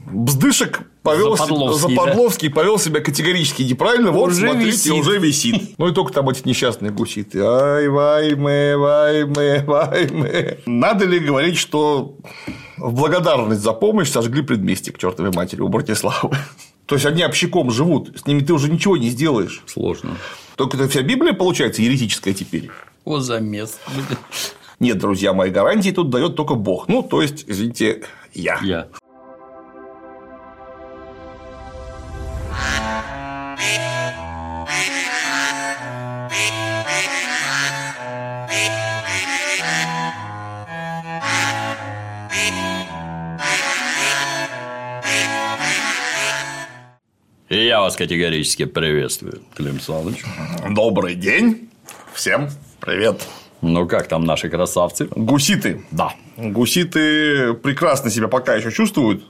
Бздышек Западловский повел себя категорически неправильно. Вот, уже смотрите, висит. Уже висит. Ну и только там эти несчастные гуситы. Ай, вай, мы. Надо ли говорить, что в благодарность за помощь сожгли предместье к чертовой матери у Братиславы? То есть они общаком живут, с ними ты уже ничего не сделаешь. Сложно. Только это вся Библия получается еретическая теперь. О, замес. Нет, друзья мои, гарантии тут дает только Бог. Ну, то есть, извините, я. И я вас категорически приветствую, Клим Александрович. Добрый день. Всем привет. Ну, как там наши красавцы? Гуситы. Да. Гуситы прекрасно себя пока еще чувствуют.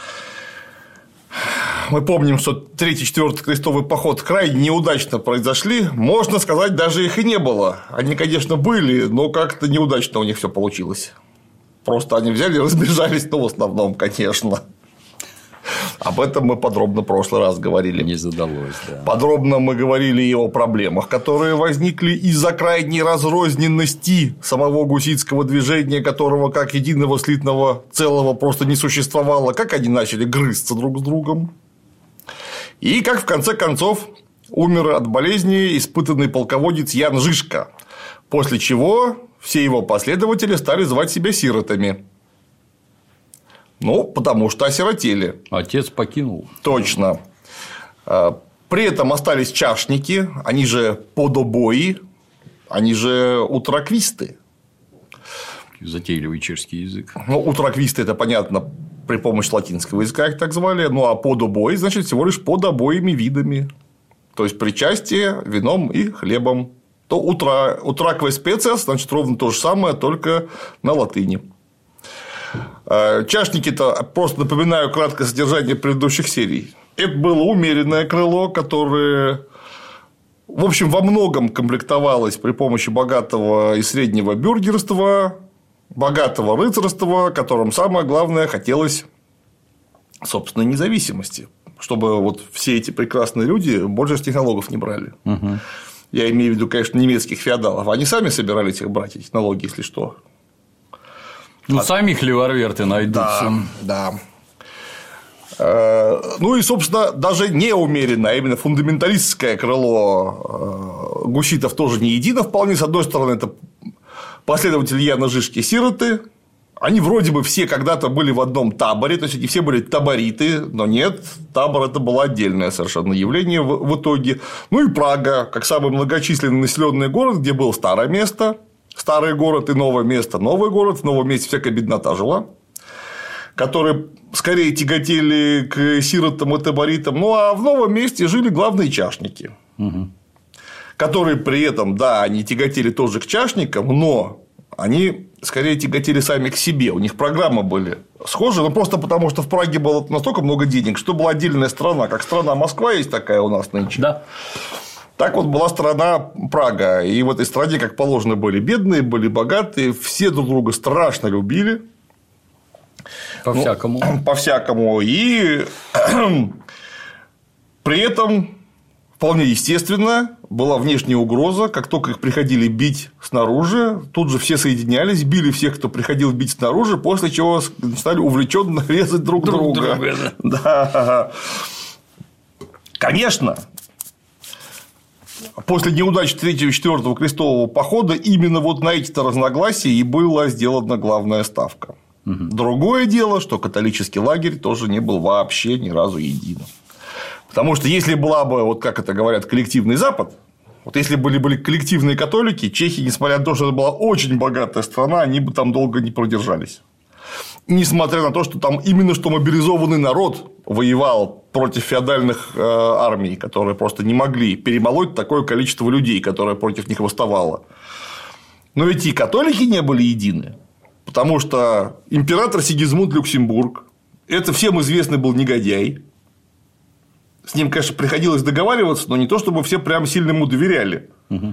Мы помним, что 3-4 крестовый поход крайне неудачно произошли. Можно сказать, даже их и не было. Они, конечно, были, но как-то неудачно у них все получилось. Просто они взяли и разбежались, в основном, конечно. Об этом мы подробно в прошлый раз говорили. Не задалось, да. Подробно мы говорили и о проблемах, которые возникли из-за крайней разрозненности самого гуситского движения, которого как единого слитного целого просто не существовало, как они начали грызться друг с другом. И как в конце концов умер от болезни испытанный полководец Ян Жишка, после чего все его последователи стали звать себя сиротами. Ну, потому что осиротели. Отец покинул. Точно. При этом остались чашники, они же подобои, они же утраквисты. Затейливый чешский язык. Ну, утраквисты – это понятно, при помощи латинского языка их так звали. Ну, а подобои – значит, всего лишь под обоими видами. То есть, причастие вином и хлебом. То утракве специас, значит, ровно то же самое, только на латыни. Чашники-то, просто напоминаю краткое содержание предыдущих серий. Это было умеренное крыло, которое, в общем, во многом комплектовалось при помощи богатого и среднего бюргерства, богатого рыцарства, которым самое главное хотелось собственной независимости, чтобы вот все эти прекрасные люди больше с них налогов не брали. Угу. Я имею в виду, конечно, немецких феодалов. Они сами собирались их брать, эти налоги, если что. Ну, сами хлеварверты найдутся. Да. Ну и, собственно, даже неумеренно, а именно фундаменталистское крыло гуситов тоже не едино вполне. С одной стороны, это последователи Яна Жишки сироты. Они вроде бы все когда-то были в одном таборе, то есть они все были табориты, но нет, табор – это было отдельное совершенно явление в итоге. Ну и Прага, как самый многочисленный населенный город, где было старое место. Старый город и новое место, новый город, в новом месте всякая беднота жила, которые скорее тяготели к сиротам и таборитам. Ну, а в новом месте жили главные чашники, угу. Которые при этом, да, они тяготели тоже к чашникам, но они скорее тяготели сами к себе. У них программы были схожи, но просто потому, что в Праге было настолько много денег, что была отдельная страна, как страна Москва есть такая у нас нынче. Да. Так вот была страна Прага, и в этой стране, как положено, были бедные, были богатые, все друг друга страшно любили. По-всякому. По-всякому. И при этом, вполне естественно, была внешняя угроза. Как только их приходили бить снаружи, тут же все соединялись, били всех, кто приходил бить снаружи, после чего стали увлеченно резать друг друга. Да. Конечно. После неудач 3-го и 4-го крестового похода именно вот на эти-то разногласия и была сделана главная ставка. Угу. Другое дело, что католический лагерь тоже не был вообще ни разу единым. Потому что если была бы, вот как это говорят, коллективный Запад, вот если были коллективные католики, чехи, несмотря на то, что это была очень богатая страна, они бы там долго не продержались. Несмотря на то, что там именно что мобилизованный народ воевал против феодальных армий, которые просто не могли перемолоть такое количество людей, которое против них восставало. Но ведь и католики не были едины, потому что император Сигизмунд Люксембург – это всем известный был негодяй. С ним, конечно, приходилось договариваться, но не то, чтобы все прям сильно ему доверяли. Угу.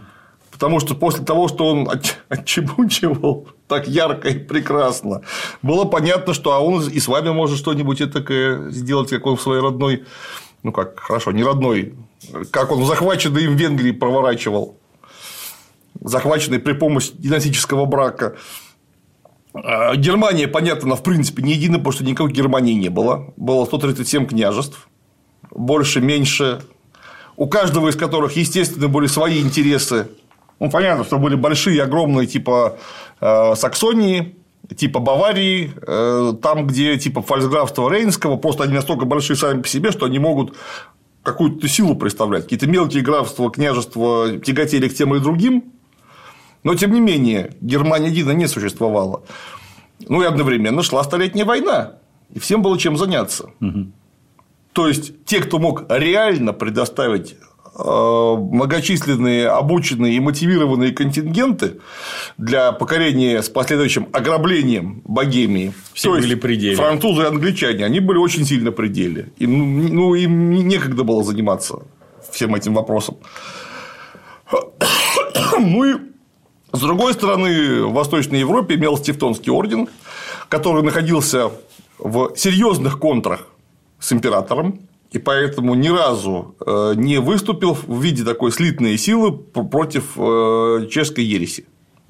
Потому что после того, что он отчебучивал так ярко и прекрасно, было понятно, что он и с вами может что-нибудь этакое сделать, как он в своей родной, ну как, хорошо, не родной, как он в захваченной им Венгрии проворачивал, захваченной при помощи династического брака. Германия, понятно, она в принципе не едина, потому что никакой Германии не было. Было 137 княжеств, больше-меньше, у каждого из которых, естественно, были свои интересы. Ну, понятно, что были большие, огромные, типа Саксонии, типа Баварии, там, где типа фальцграфства Рейнского, просто они настолько большие сами по себе, что они могут какую-то силу представлять. Какие-то мелкие графства, княжества тяготели к тем и другим, но, тем не менее, Германия едино не существовала. Ну, и одновременно шла Столетняя война, и всем было чем заняться. То есть, те, кто мог реально предоставить многочисленные, обученные и мотивированные контингенты для покорения с последующим ограблением Богемии. Все были пределы. Французы и англичане, они были очень сильно пределе. Им некогда было заниматься всем этим вопросом. Ну и с другой стороны, в Восточной Европе имелся Тевтонский орден, который находился в серьезных контрах с императором, и поэтому ни разу не выступил в виде такой слитной силы против чешской ереси.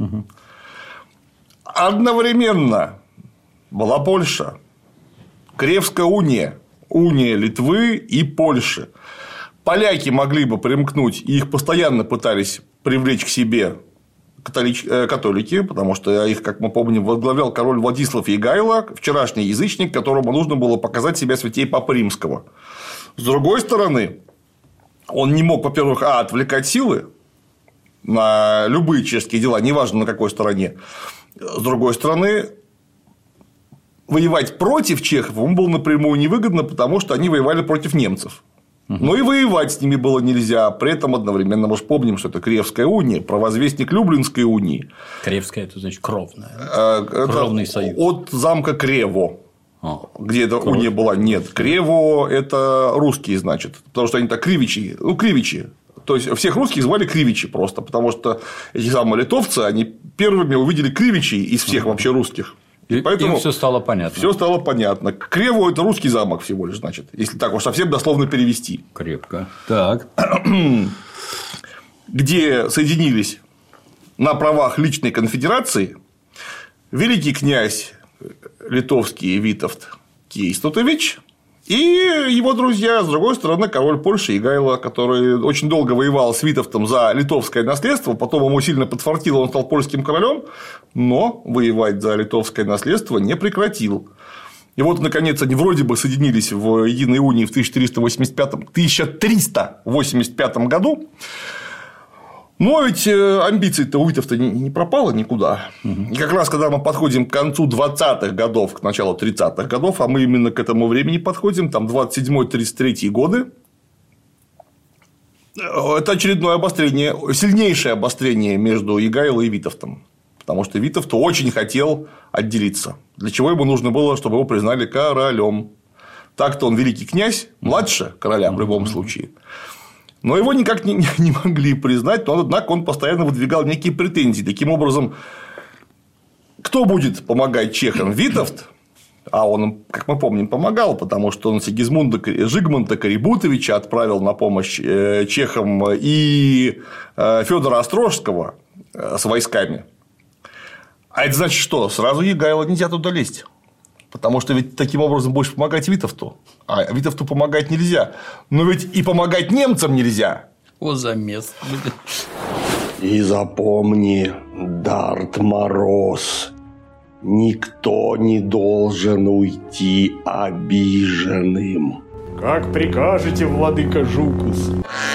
Одновременно была Польша, Кревская уния, уния Литвы и Польши. Поляки могли бы примкнуть, и их постоянно пытались привлечь к себе католики, потому что их, как мы помним, возглавлял король Владислав Ягайло, вчерашний язычник, которому нужно было показать себя святей Папы Римского. С другой стороны, он не мог, во-первых, отвлекать силы на любые чешские дела, неважно на какой стороне. С другой стороны, воевать против чехов ему было напрямую невыгодно, потому что они воевали против немцев. Но и воевать с ними было нельзя. При этом одновременно мы же помним, что это Кревская уния, провозвестник Люблинской унии. Кревская – это значит кровная. Кровный союз. От замка Крево. Где эта уния была? Нет. Крево – это русские, значит. Потому что они так кривичи. Ну, кривичи. То есть, всех русских звали кривичи просто. Потому что эти самые литовцы, они первыми увидели кривичей из всех вообще русских. И поэтому все стало понятно. Все стало понятно. Крево – это русский замок всего лишь, значит, если так уж совсем дословно перевести. Крепко. Так. Где соединились на правах личной конфедерации великий князь литовский Витовт Кейстутович и его друзья, с другой стороны, король Польши Ягайло, который очень долго воевал с Витовтом за литовское наследство, потом ему сильно подфартило, он стал польским королем, но воевать за литовское наследство не прекратил. И вот, наконец, они вроде бы соединились в единой унии в 1385 году. Но ведь амбиций-то у Витовта не пропало никуда. И как раз, когда мы подходим к концу 20-х годов, к началу 30-х годов, а мы именно к этому времени подходим, там 27-33 годы, это очередное обострение, сильнейшее обострение между Ягайло и Витовтом. Потому что Витовт очень хотел отделиться. Для чего ему нужно было, чтобы его признали королем. Так-то он великий князь, младше короля в любом случае. Но его никак не могли признать, но, однако, он постоянно выдвигал некие претензии. Таким образом, кто будет помогать чехам? Витовт, а он, как мы помним, помогал, потому что он Жигмунта Карибутовича отправил на помощь чехам и Федора Острожского с войсками. А это значит, что сразу Ягайло нельзя туда лезть. Потому что ведь таким образом будешь помогать Витовту. А Витовту помогать нельзя. Но ведь и помогать немцам нельзя. О, замес. И запомни, Дарт Мороз, никто не должен уйти обиженным. Как прикажете, владыка Жукус.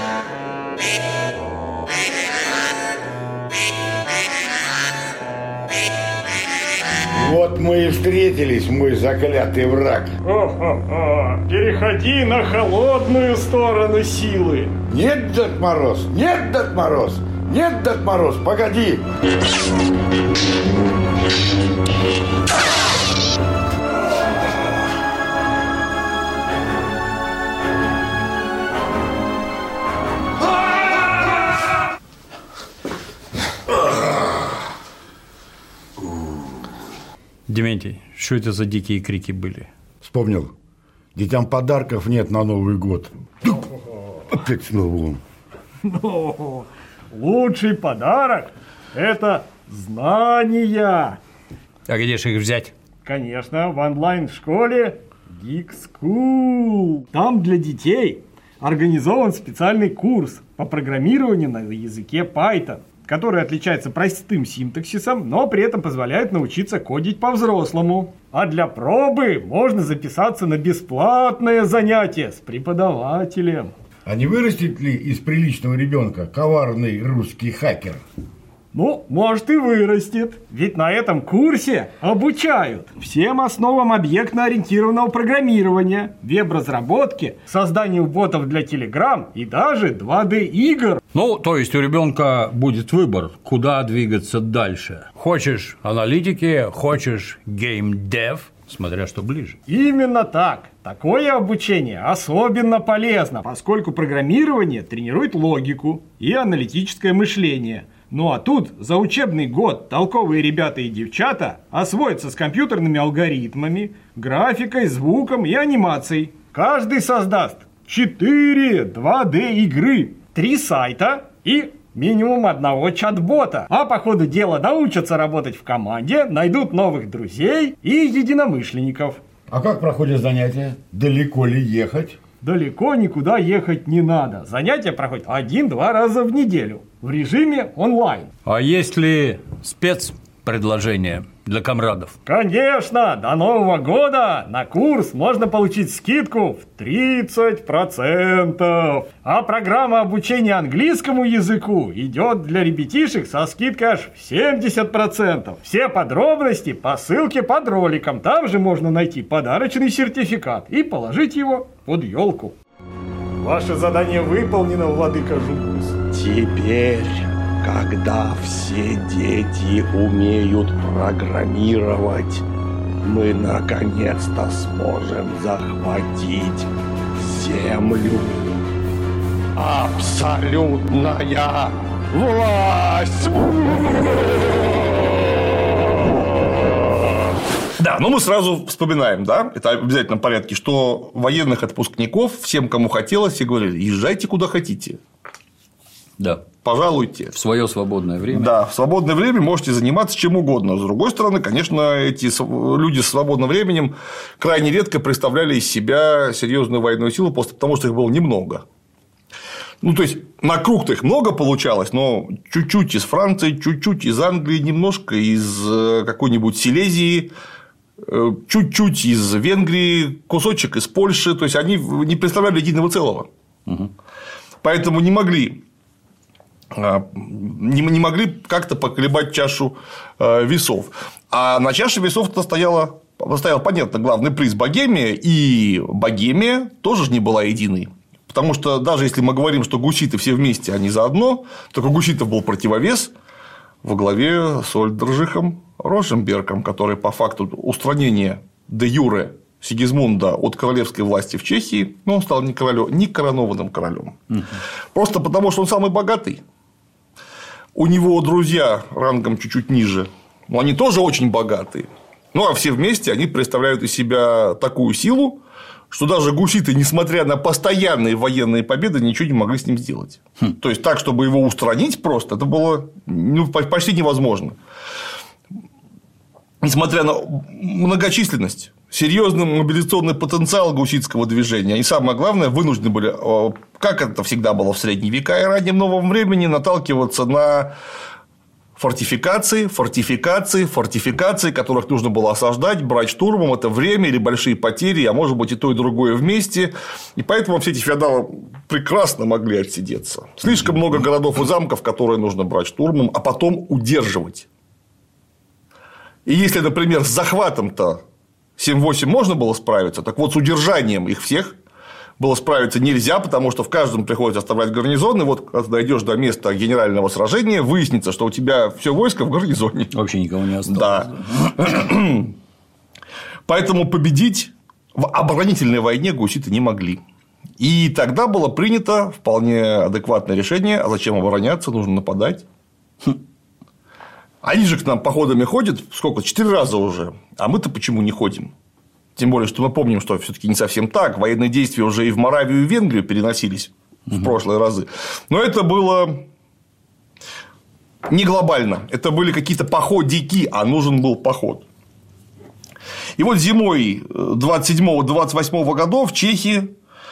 Вот мы и встретились, мой заклятый враг. Переходи на холодную сторону силы. Нет, Дед Мороз, нет, Дед Мороз, нет, Дед Мороз, погоди. Дементий, что это за дикие крики были? Вспомнил. Детям подарков нет на Новый год. Опять снова он. Лучший подарок – это знания. А где же их взять? Конечно, в онлайн-школе Geek School. Там для детей организован специальный курс по программированию на языке Python, который отличается простым синтаксисом, но при этом позволяет научиться кодить по-взрослому. А для пробы можно записаться на бесплатное занятие с преподавателем. А не вырастет ли из приличного ребенка коварный русский хакер? Ну, может и вырастет. Ведь на этом курсе обучают всем основам объектно-ориентированного программирования, веб-разработке, созданию ботов для Telegram и даже 2D-игр. Ну, то есть у ребенка будет выбор, куда двигаться дальше. Хочешь аналитики, хочешь геймдев, смотря что ближе. Именно так. Такое обучение особенно полезно, поскольку программирование тренирует логику и аналитическое мышление. Ну а тут за учебный год толковые ребята и девчата освоятся с компьютерными алгоритмами, графикой, звуком и анимацией. Каждый создаст 4 2D игры, 3 сайта и минимум одного чат-бота. А по ходу дела научатся работать в команде, найдут новых друзей и единомышленников. А как проходят занятия? Далеко ли ехать? Далеко никуда ехать не надо. Занятия проходят 1-2 раза в неделю в режиме онлайн. А есть ли спецпредложение для комрадов? Конечно, до Нового года на курс можно получить скидку в 30%. А программа обучения английскому языку идет для ребятишек со скидкой аж в 70%. Все подробности по ссылке под роликом. Там же можно найти подарочный сертификат и положить его под елку. Ваше задание выполнено, владыка Жукус. Теперь, когда все дети умеют программировать, мы наконец-то сможем захватить Землю. Абсолютная власть! Да, но мы сразу вспоминаем, да, это в обязательном порядке, что военных отпускников всем, кому хотелось, все говорили: езжайте куда хотите. Да. Пожалуйте. В свое свободное время. Да, в свободное время можете заниматься чем угодно. С другой стороны, конечно, эти люди с свободным временем крайне редко представляли из себя серьезную военную силу, просто потому что их было немного. Ну, то есть, на круг-то их много получалось, но чуть-чуть из Франции, чуть-чуть из Англии, немножко из какой-нибудь Силезии, чуть-чуть из Венгрии, кусочек из Польши. То есть, они не представляли единого целого. Угу. Поэтому не могли как-то поколебать чашу весов. А на чаше весов-то стоял, понятно, главный приз Богемия, и Богемия тоже не была единой. Потому что даже если мы говорим, что гуситы все вместе, они заодно, только у гуситов был противовес во главе с Ольдержихом Ротенбергом, который по факту устранения де юре Сигизмунда от королевской власти в Чехии, он стал не коронованным королем. Просто потому, что он самый богатый. У него друзья рангом чуть-чуть ниже, но они тоже очень богатые. Ну, а все вместе они представляют из себя такую силу, что даже гуситы, несмотря на постоянные военные победы, ничего не могли с ним сделать. То есть, так, чтобы его устранить просто, это было почти невозможно. Несмотря на многочисленность, серьезный мобилизационный потенциал гуситского движения, и самое главное, вынуждены были, как это всегда было в средние века и раннем новом времени, наталкиваться на фортификации, которых нужно было осаждать, брать штурмом, это время или большие потери, а может быть и то, и другое вместе. И поэтому все эти феодалы прекрасно могли отсидеться. Слишком много городов и замков, которые нужно брать штурмом, а потом удерживать. И если, например, с захватом-то 7-8 можно было справиться, так вот с удержанием их всех было справиться нельзя, потому что в каждом приходится оставлять гарнизон, и вот когда дойдешь до места генерального сражения, выяснится, что у тебя все войско в гарнизоне. Вообще никого не осталось. Да. Поэтому победить в оборонительной войне гуситы не могли. И тогда было принято вполне адекватное решение: а зачем обороняться, нужно нападать. Они же к нам походами ходят, сколько, 4 раза уже, а мы-то почему не ходим? Тем более, что мы помним, что все-таки не совсем так. Военные действия уже и в Моравию, и в Венгрию переносились в прошлые разы. Но это было не глобально. Это были какие-то походики, а нужен был поход. И вот зимой 27-28 годов чехи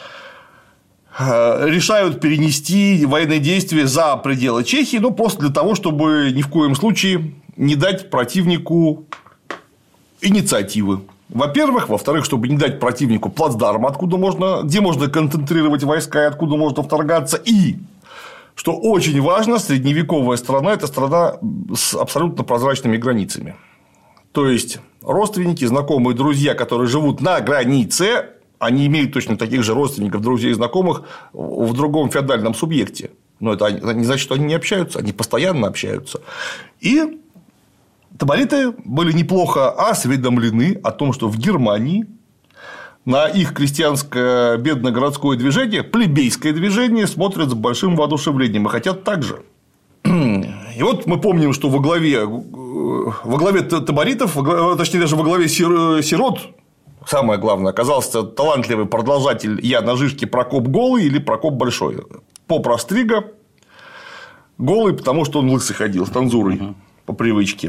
решают перенести военные действия за пределы Чехии, но просто для того, чтобы ни в коем случае не дать противнику инициативы. Во-первых. Во-вторых, чтобы не дать противнику плацдарм, где можно концентрировать войска и откуда можно вторгаться. И, что очень важно, средневековая страна – это страна с абсолютно прозрачными границами. То есть, родственники, знакомые, друзья, которые живут на границе, они имеют точно таких же родственников, друзей и знакомых в другом феодальном субъекте. Но это не значит, что они не общаются, они постоянно общаются. И табориты были неплохо осведомлены о том, что в Германии на их крестьянское бедно-городское движение, плебейское движение, смотрят с большим воодушевлением и хотят так же. И вот мы помним, что во главе таборитов, точнее, даже во главе сирот, самое главное, оказался талантливый продолжатель Яна Жишки Прокоп Голый или Прокоп Большой. Поп Растрига голый, потому что он лысый ходил с танзурой по привычке.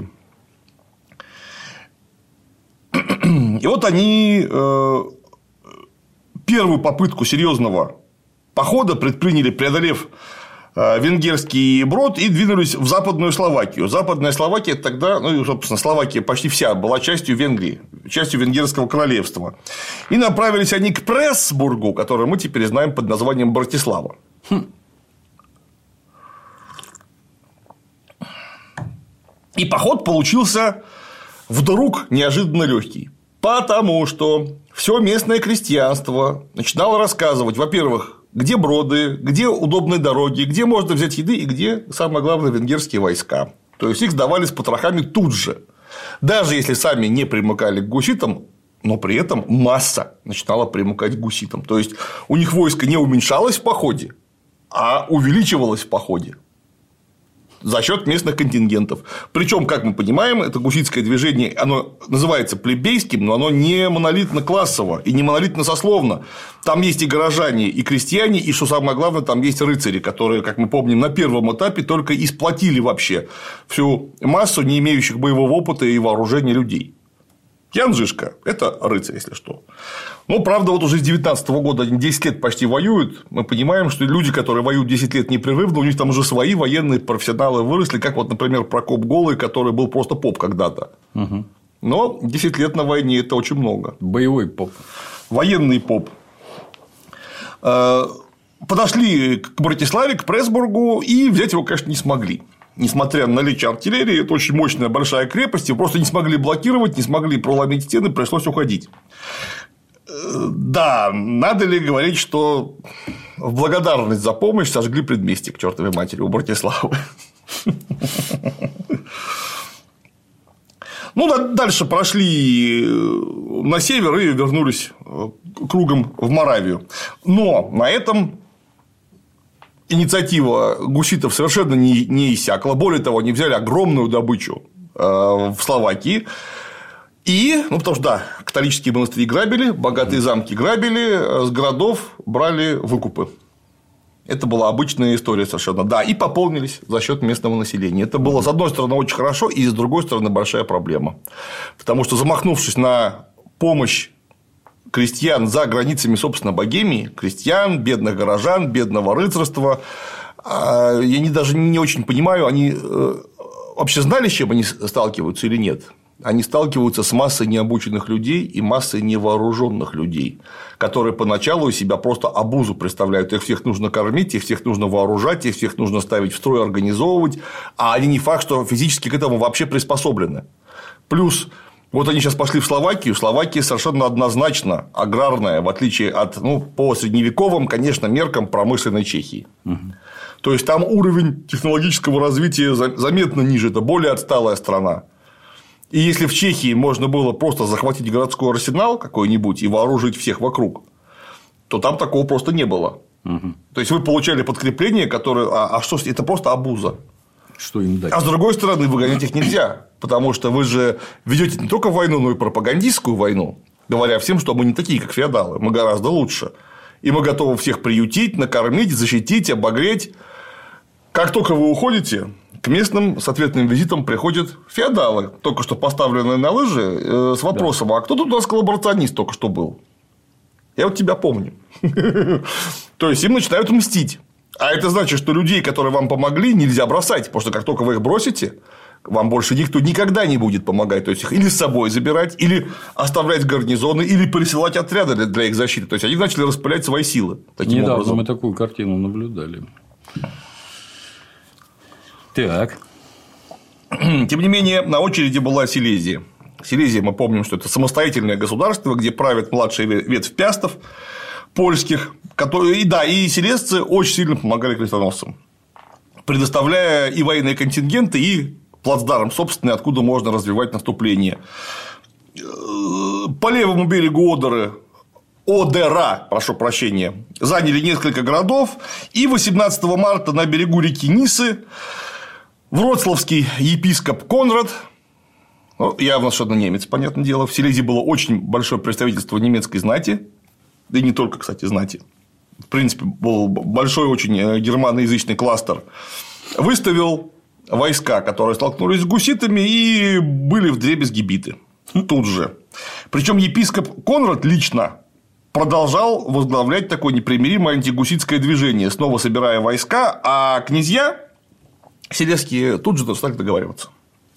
И вот они первую попытку серьезного похода предприняли, преодолев венгерский брод, и двинулись в Западную Словакию. Западная Словакия тогда, ну, собственно, Словакия почти вся была частью Венгрии, частью Венгерского королевства. И направились они к Пресбургу, который мы теперь знаем под названием Братислава. И поход получился вдруг неожиданно легкий. Потому что все местное крестьянство начинало рассказывать, во-первых, где броды, где удобные дороги, где можно взять еды и где, самое главное, венгерские войска. То есть их сдавали с потрохами тут же. Даже если сами не примыкали к гуситам, но при этом масса начинала примыкать к гуситам. То есть у них войско не уменьшалось в походе, а увеличивалось в походе. За счет местных контингентов. Причем, как мы понимаем, это гуситское движение, оно называется плебейским, но оно не монолитно-классово и не монолитно-сословно. Там есть и горожане, и крестьяне, и, что самое главное, там есть рыцари, которые, как мы помним, на первом этапе только и сплотили вообще всю массу не имеющих боевого опыта и вооружения людей. Ян Жишка – это рыцарь, если что. Но, правда, вот уже с 19 года они 10 лет почти воюют. Мы понимаем, что люди, которые воюют 10 лет непрерывно, у них там уже свои военные профессионалы выросли, как вот, например, Прокоп Голый, который был просто поп когда-то. Но 10 лет на войне – это очень много. Боевой поп. Военный поп. Подошли к Братиславе, к Пресбургу, и взять его, конечно, не смогли. Несмотря на наличие артиллерии, это очень мощная большая крепость, его просто не смогли блокировать, не смогли проломить стены, пришлось уходить. Да, надо ли говорить, что в благодарность за помощь сожгли предместье к чертовой матери у Братиславы. Ну, дальше прошли на север и вернулись кругом в Моравию. Но на этом инициатива гуситов совершенно не иссякла. Более того, они взяли огромную добычу в Словакии. И, ну, потому что, да, католические монастыри грабили, богатые замки грабили, с городов брали выкупы. Это была обычная история совершенно. Да, и пополнились за счет местного населения. Это было, с одной стороны, очень хорошо, и с другой стороны, большая проблема. Потому что, замахнувшись на помощь крестьян за границами, собственно, Богемии, крестьян, бедных горожан, бедного рыцарства, я даже не очень понимаю, они вообще знали, с чем они сталкиваются или нет? Они сталкиваются с массой необученных людей и массой невооруженных людей, которые поначалу из себя просто обузу представляют. Их всех нужно кормить, их всех нужно вооружать, их всех нужно ставить в строй, организовывать, а они не факт, что физически к этому вообще приспособлены. Плюс вот они сейчас пошли в Словакию. Словакия совершенно однозначно аграрная, в отличие от, ну, по средневековым, конечно, меркам промышленной Чехии. То есть там уровень технологического развития заметно ниже, это более отсталая страна. И если в Чехии можно было просто захватить городской арсенал какой-нибудь и вооружить всех вокруг, то там такого просто не было. То есть вы получали подкрепление, которое. А что это просто обуза. Что им дать? А с другой стороны, выгонять их нельзя, потому что вы же ведете не только войну, но и пропагандистскую войну, говоря всем, что мы не такие, как феодалы, мы гораздо лучше. И мы готовы всех приютить, накормить, защитить, обогреть. Как только вы уходите, к местным с ответным визитом приходят феодалы, только что поставленные на лыжи, с вопросом: а кто тут у нас коллаборационист только что был? Я вот тебя помню. То есть им начинают мстить. А это значит, что людей, которые вам помогли, нельзя бросать, потому что как только вы их бросите, вам больше никто никогда не будет помогать. То есть их или с собой забирать, или оставлять гарнизоны, или пересылать отряды для их защиты. То есть они начали распылять свои силы. Таким Недавно образом. мы такую картину наблюдали. Так. Тем не менее, на очереди была Силезия. Силезия, мы помним, что это самостоятельное государство, где правят младшая ветвь пиастов польских, которые, и силезцы очень сильно помогали крестоносцам, предоставляя и военные контингенты, и плацдарм собственный, откуда можно развивать наступление. По левому берегу Одера, прошу прощения, заняли несколько городов, и 18 марта на берегу реки Нисы вроцлавский епископ Конрад, явно совершенно немец, понятное дело, в Силезии было очень большое представительство немецкой знати, да и не только, кстати, знати, в принципе, был большой очень германоязычный кластер, выставил войска, которые столкнулись с гуситами и были вдребезги биты тут же. Причем епископ Конрад лично продолжал возглавлять такое непримиримое антигуситское движение, снова собирая войска, а князья силезские тут же стали договариваться.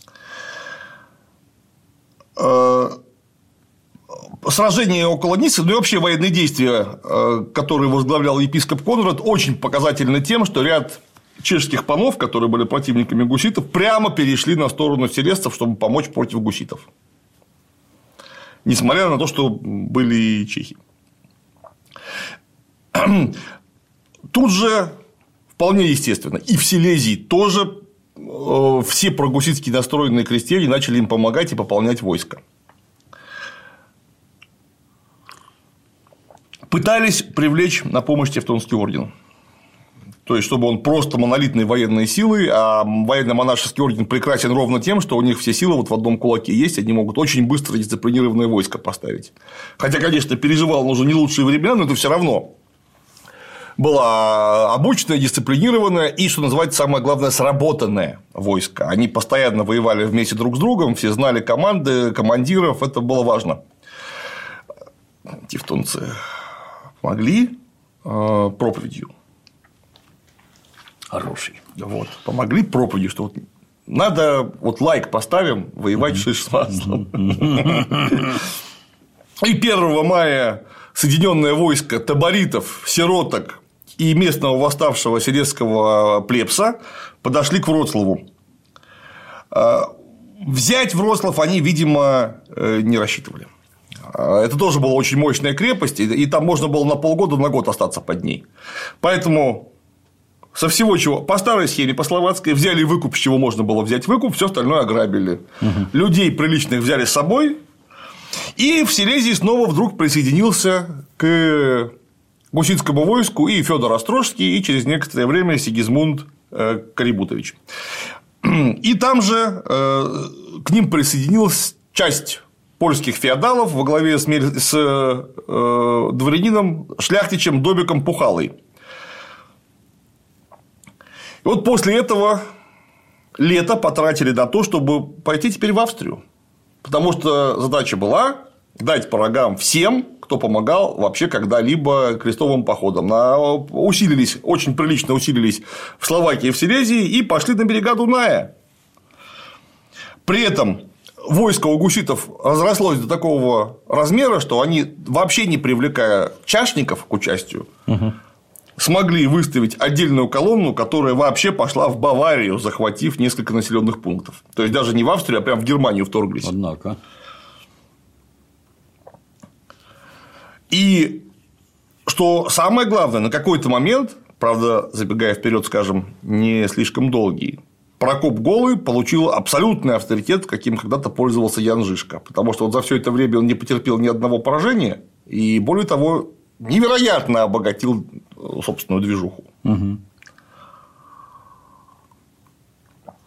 Сражение около Нисы, ну и вообще военные действия, которые возглавлял епископ Конрад, очень показательны тем, что ряд чешских панов, которые были противниками гуситов, прямо перешли на сторону силезцев, чтобы помочь против гуситов. Несмотря на то, что были и чехи. Тут же, вполне естественно, и в Силезии тоже все прогуситски настроенные крестьяне начали им помогать и пополнять войско. Пытались привлечь на помощь Тевтонский орден. То есть, чтобы он просто монолитной военной силой, а военно-монашеский орден прекрасен ровно тем, что у них все силы вот в одном кулаке есть, они могут очень быстро дисциплинированное войско поставить. Хотя, конечно, переживал он уже не лучшие времена, но это все равно было обученное, дисциплинированное и, что называется, самое главное, сработанное войско. Они постоянно воевали вместе друг с другом, все знали команды, командиров, это было важно. Тевтонцы помогли проповедью. Хороший. Вот, помогли проповедью, что вот надо, вот лайк поставим, воевать шиш с маслом. И 1 мая соединенное войско таборитов, сироток и местного восставшего силезского плебса подошли к Вроцлаву. Взять Вроцлав они, видимо, не рассчитывали. Это тоже была очень мощная крепость, и там можно было на полгода, на год остаться под ней. Поэтому со всего чего, по старой схеме, по словацкой, взяли выкуп, с чего можно было взять выкуп, все остальное ограбили. Людей приличных взяли с собой, и в Силезии снова вдруг присоединился к гуситскому войску и Фёдор Острожский, и через некоторое время Сигизмунд Карибутович. И там же к ним присоединилась часть польских феодалов во главе с дворянином, шляхтичем Добиком Пухалой. И вот после этого лето потратили на то, чтобы пойти теперь в Австрию. Потому что задача была дать по рогам всем, кто помогал вообще когда-либо крестовым походам. Очень прилично усилились в Словакии и в Силезии и пошли на берега Дуная. При этом войско у гуситов разрослось до такого размера, что они, вообще не привлекая чашников к участию, смогли выставить отдельную колонну, которая вообще пошла в Баварию, захватив несколько населенных пунктов. То есть даже не в Австрию, а прямо в Германию вторглись. Однако. И что самое главное, на какой-то момент, правда, забегая вперед, скажем, не слишком долгий, Прокоп Голый получил абсолютный авторитет, каким когда-то пользовался Ян Жишка, потому что вот за все это время он не потерпел ни одного поражения, и более того, невероятно обогатил собственную движуху.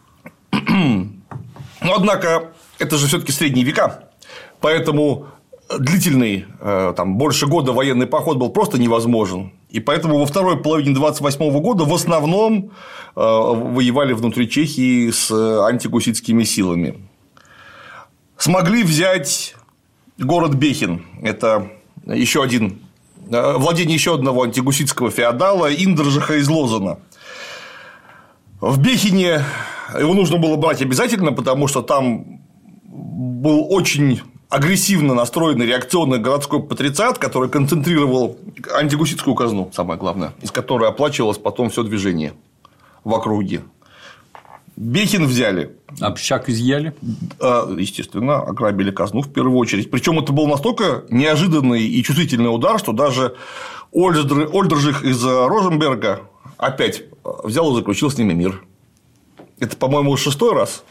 Но, однако, это же все-таки средние века, поэтому длительный, там, больше года военный поход был просто невозможен. И поэтому во второй половине 28 года в основном воевали внутри Чехии с антигуситскими силами. Смогли взять город Бехин. Это еще один владение еще одного антигуситского феодала Индржиха из Лозана. В Бехине его нужно было брать обязательно, потому что там был очень агрессивно настроенный реакционный городской патрициат, который концентрировал антигуситскую казну, самое главное, из которой оплачивалось потом все движение в округе. Бехин взяли. Общак изъяли? Естественно, ограбили казну в первую очередь. Причем это был настолько неожиданный и чувствительный удар, что даже Ольдржих из Роженберга опять взял и заключил с ними мир. Это, по-моему, 6-й раз.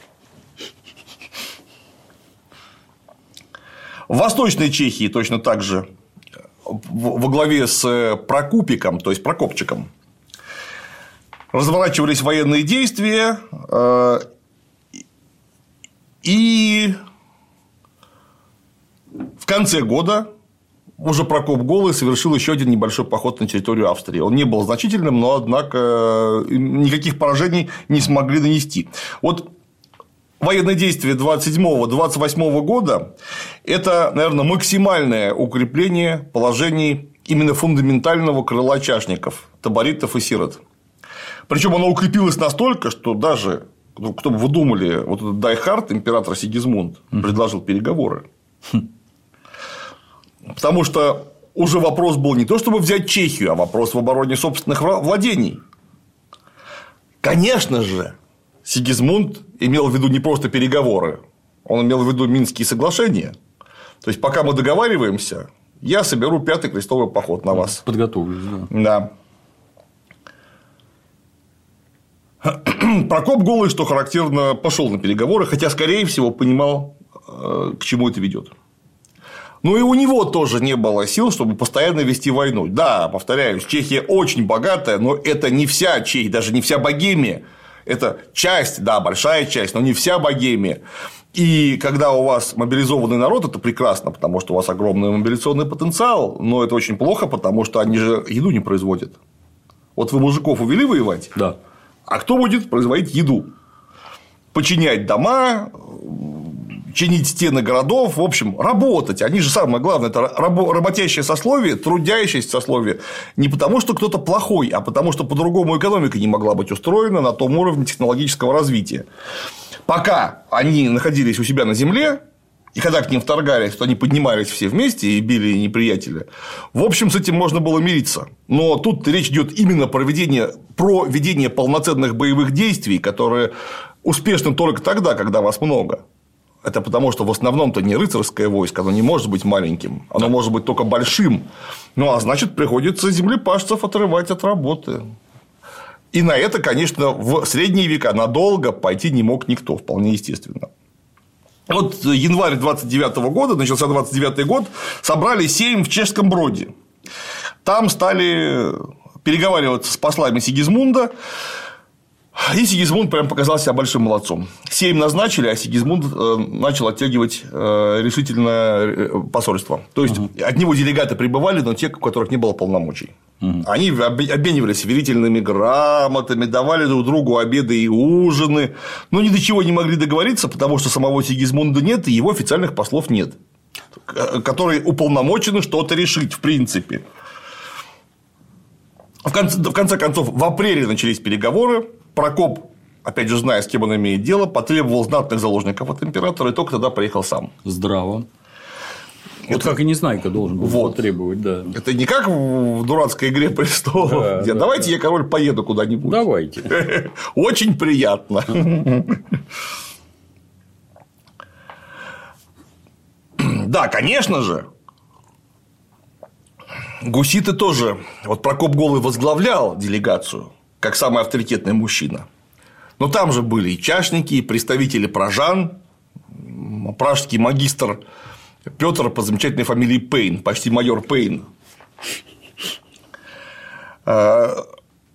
В Восточной Чехии точно так же во главе с Прокупиком, то есть Прокопчиком, разворачивались военные действия, и в конце года уже Прокоп Голый совершил еще один небольшой поход на территорию Австрии. Он не был значительным, но, однако, никаких поражений не смогли нанести. Вот военные действия 27-28 года – это, наверное, максимальное укрепление положений именно фундаментального крыла чашников, таборитов и сирот. Причем оно укрепилось настолько, что даже, кто бы вы думали, вот этот Дайхард, император Сигизмунд, предложил переговоры. Потому что уже вопрос был не то, чтобы взять Чехию, а вопрос в обороне собственных владений. Конечно же, Сигизмунд имел в виду не просто переговоры, он имел в виду Минские соглашения. То есть, пока мы договариваемся, я соберу 5-й крестовый поход на вас. Подготовлюсь, да. Да. Прокоп Голый, что характерно, пошел на переговоры, хотя, скорее всего, понимал, к чему это ведет. Но и у него тоже не было сил, чтобы постоянно вести войну. Да, повторяюсь, Чехия очень богатая, но это не вся Чехия, даже не вся Богемия. Это часть, да, большая часть, но не вся Богемия. И когда у вас мобилизованный народ, это прекрасно, потому что у вас огромный мобилизационный потенциал, но это очень плохо, потому что они же еду не производят. Вот вы мужиков увели воевать, да. А кто будет производить еду? Починять дома, чинить стены городов, в общем, работать. Они же самое главное, это работящее сословие, трудящееся сословие. Не потому, что кто-то плохой, а потому, что по-другому экономика не могла быть устроена на том уровне технологического развития. Пока они находились у себя на земле, и когда к ним вторгались, то они поднимались все вместе и били неприятеля. В общем, с этим можно было мириться. Но тут речь идет именно про ведение полноценных боевых действий, которые успешны только тогда, когда вас много. Это потому, что в основном-то не рыцарское войско, оно не может быть маленьким, оно может быть только большим. Ну, а значит, приходится землепашцев отрывать от работы. И на это, конечно, в средние века надолго пойти не мог никто, вполне естественно. Вот январь 29 года, начался 29 год, собрали сейм в Чешском Броде. Там стали переговариваться с послами Сигизмунда. И Сигизмунд прям показал себя большим молодцом. Сейм назначили, а Сигизмунд начал оттягивать решительное посольство. То есть, от него делегаты прибывали, но те, у которых не было полномочий. Они обменивались верительными грамотами, давали друг другу обеды и ужины, но ни до чего не могли договориться, потому что самого Сигизмунда нет, и его официальных послов нет, которые уполномочены что-то решить в принципе. В конце концов, в апреле начались переговоры. Прокоп, опять же, зная, с кем он имеет дело, потребовал знатных заложников от императора, и только тогда приехал сам. Здраво. Вот как и Незнайка должен был требовать, да. Это не как в дурацкой «Игре престолов», да, где давайте я, король, поеду куда-нибудь. Давайте. Очень приятно. Да, конечно же. Гуситы тоже. Вот Прокоп Голый возглавлял делегацию как самый авторитетный мужчина. Но там же были и чашники, и представители пражан, пражский магистр Петр по замечательной фамилии Пейн, почти майор Пейн.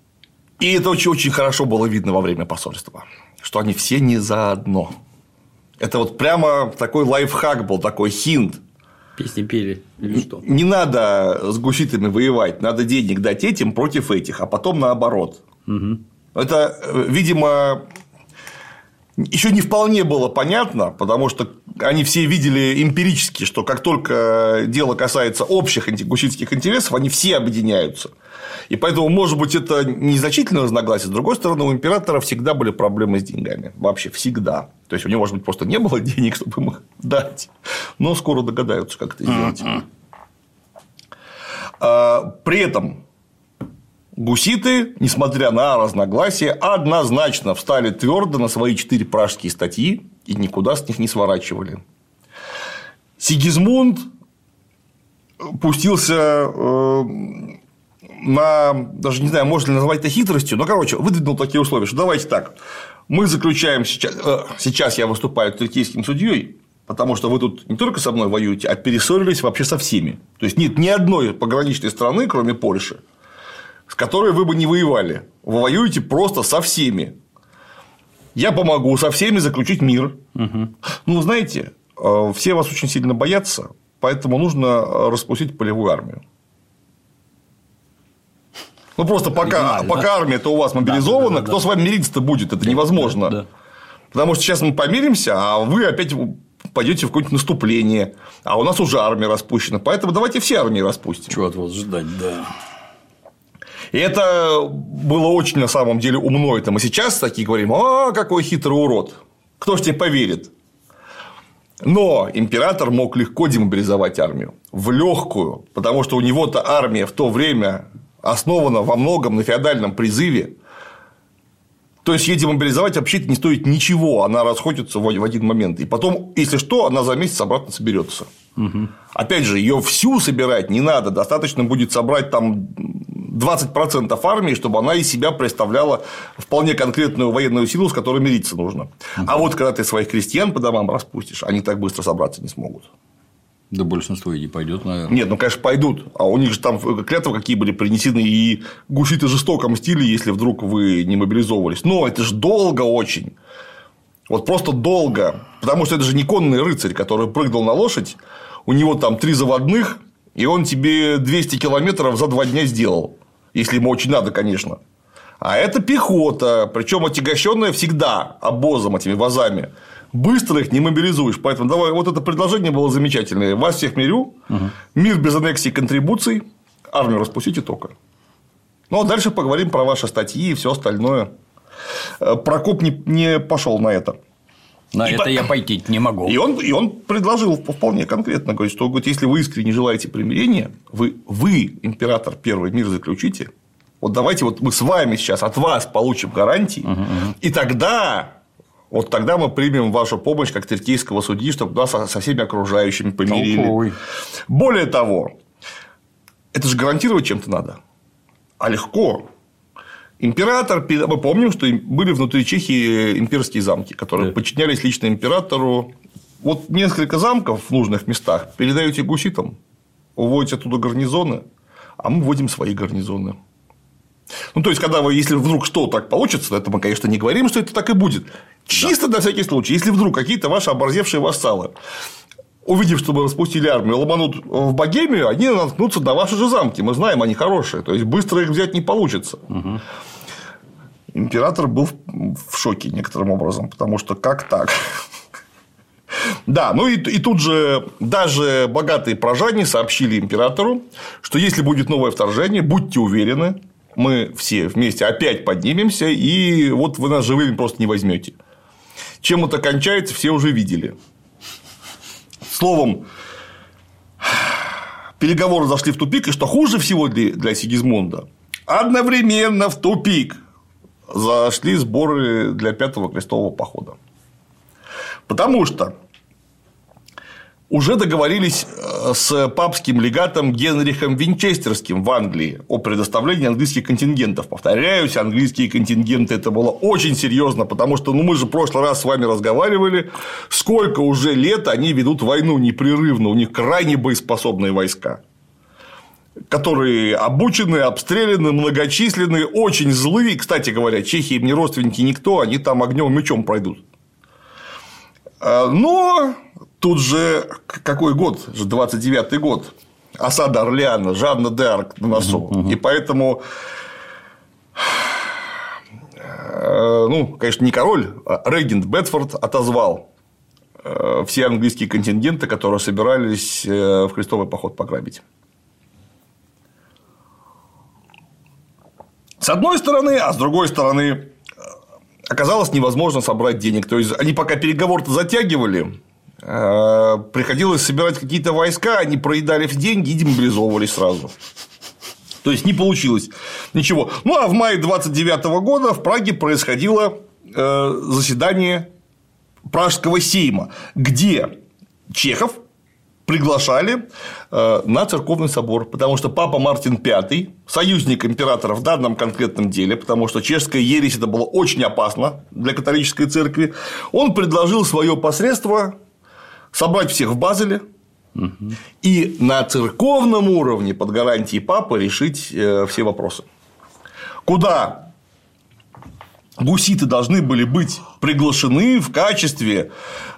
И это очень-очень хорошо было видно во время посольства, что они все не заодно. Это вот прямо такой лайфхак был, такой хинт. Песни пели или что? Не надо с гуситами воевать, надо денег дать этим против этих, а потом наоборот. Угу. Это, видимо, еще не вполне было понятно, потому что они все видели эмпирически, что как только дело касается общих антигуситских интересов, они все объединяются. И поэтому, может быть, это незначительное разногласие. С другой стороны, у императора всегда были проблемы с деньгами. Вообще всегда. То есть, у него, может быть, просто не было денег, чтобы им их дать. Но скоро догадаются, как это сделать. При этом гуситы, несмотря на разногласия, однозначно встали твердо на свои 4 пражские статьи и никуда с них не сворачивали. Сигизмунд пустился на, даже не знаю, можно ли назвать это хитростью, но, короче, выдвинул такие условия, что давайте так, мы заключаем сейчас я выступаю третейским судьей, потому что вы тут не только со мной воюете, а перессорились вообще со всеми. То есть, нет ни одной пограничной страны, кроме Польши, с которой вы бы не воевали. Вы воюете просто со всеми. Я помогу со всеми заключить мир. Угу. Ну, знаете, все вас очень сильно боятся, поэтому нужно распустить полевую армию. Ну, просто пока армия-то у вас мобилизована, кто с вами мириться-то будет? Это невозможно. Да. Потому что сейчас мы помиримся, а вы опять пойдете в какое-нибудь наступление, а у нас уже армия распущена. Поэтому давайте все армии распустим. Чего от вас ждать, да. И это было очень, на самом деле, умно. Это мы сейчас такие говорим: а, какой хитрый урод. Кто ж тебе поверит? Но император мог легко демобилизовать армию. В легкую, потому что у него-то армия в то время основана во многом на феодальном призыве. То есть, ее демобилизовать вообще-то не стоит ничего, она расходится в один момент. И потом, если что, она за месяц обратно соберется. Угу. Опять же, ее всю собирать не надо, достаточно будет собрать там 20% армии, чтобы она из себя представляла вполне конкретную военную силу, с которой мириться нужно. Угу. А вот когда ты своих крестьян по домам распустишь, они так быстро собраться не смогут. Да большинство и не пойдет, наверное. Нет, ну, конечно, пойдут. А у них же там клятвы какие были принесены, и гуситы жестоко мстили, если вдруг вы не мобилизовывались. Но это же долго очень. Вот просто долго. Потому что это же не конный рыцарь, который прыгнул на лошадь, у него там 3 заводных, и он тебе 200 километров за 2 дня сделал. Если ему очень надо, конечно. А это пехота, причем отягощенная всегда обозом, этими вазами. Быстро их не мобилизуешь. Поэтому давай, вот это предложение было замечательное. Вас всех мирю, мир без аннексии и контрибуций, армию распустите только. Ну, а дальше поговорим про ваши статьи и все остальное. Прокоп не пошел на это. На это я пойти не могу. И он предложил вполне конкретно, говорит, что если вы искренне желаете примирения, вы, император, первый мир заключите. Вот давайте вот мы с вами сейчас от вас получим гарантии, и тогда мы примем вашу помощь как третейского судьи, чтобы нас со всеми окружающими помирили. Более того, это же гарантировать чем-то надо. А легко. Император, мы помним, что были внутри Чехии имперские замки, которые подчинялись лично императору. Вот несколько замков в нужных местах передаете гуситам, уводите оттуда гарнизоны, а мы вводим свои гарнизоны. Ну, то есть, если вдруг что так получится, это мы, конечно, не говорим, что это так и будет. Чисто на всякий случай, если вдруг какие-то ваши оборзевшие вассалы, увидев, что мы распустили армию, ломанут в Богемию, они наткнутся на ваши же замки. Мы знаем, они хорошие. То есть, быстро их взять не получится. Угу. Император был в шоке некоторым образом, потому что как так? Да, ну и тут же даже богатые прожане сообщили императору, что если будет новое вторжение, будьте уверены, мы все вместе опять поднимемся, и вот вы нас живыми просто не возьмете. Чем это кончается, все уже видели. Словом, переговоры зашли в тупик, и что хуже всего для Сигизмунда, одновременно в тупик зашли сборы для 5-го крестового похода. Потому что уже договорились с папским легатом Генрихом Винчестерским в Англии о предоставлении английских контингентов. Повторяюсь, английские контингенты – это было очень серьезно, потому что мы же в прошлый раз с вами разговаривали, сколько уже лет они ведут войну непрерывно, у них крайне боеспособные войска, которые обучены, обстреляны, многочисленные, очень злые. Кстати говоря, чехи им не родственники никто, они там огнем и мечом пройдут. Но тут же какой год? 29-й год. Осада Орлеана, Жанна д'Арк на носу. И поэтому, конечно, не король, а регент Бетфорд отозвал все английские контингенты, которые собирались в крестовый поход пограбить. С одной стороны, а с другой стороны, оказалось невозможно собрать денег. То есть, они пока переговоры-то затягивали, приходилось собирать какие-то войска, они проедали деньги и демобилизовывались сразу. То есть, не получилось ничего. Ну, а в мае 29 года в Праге происходило заседание Пражского сейма, где чехов приглашали на церковный собор, потому что папа Мартин V, союзник императора в данном конкретном деле, потому что чешская ересь это было очень опасно для католической церкви, он предложил свое посредство собрать всех в Базеле и на церковном уровне под гарантией папы решить все вопросы. Куда гуситы должны были быть приглашены в качестве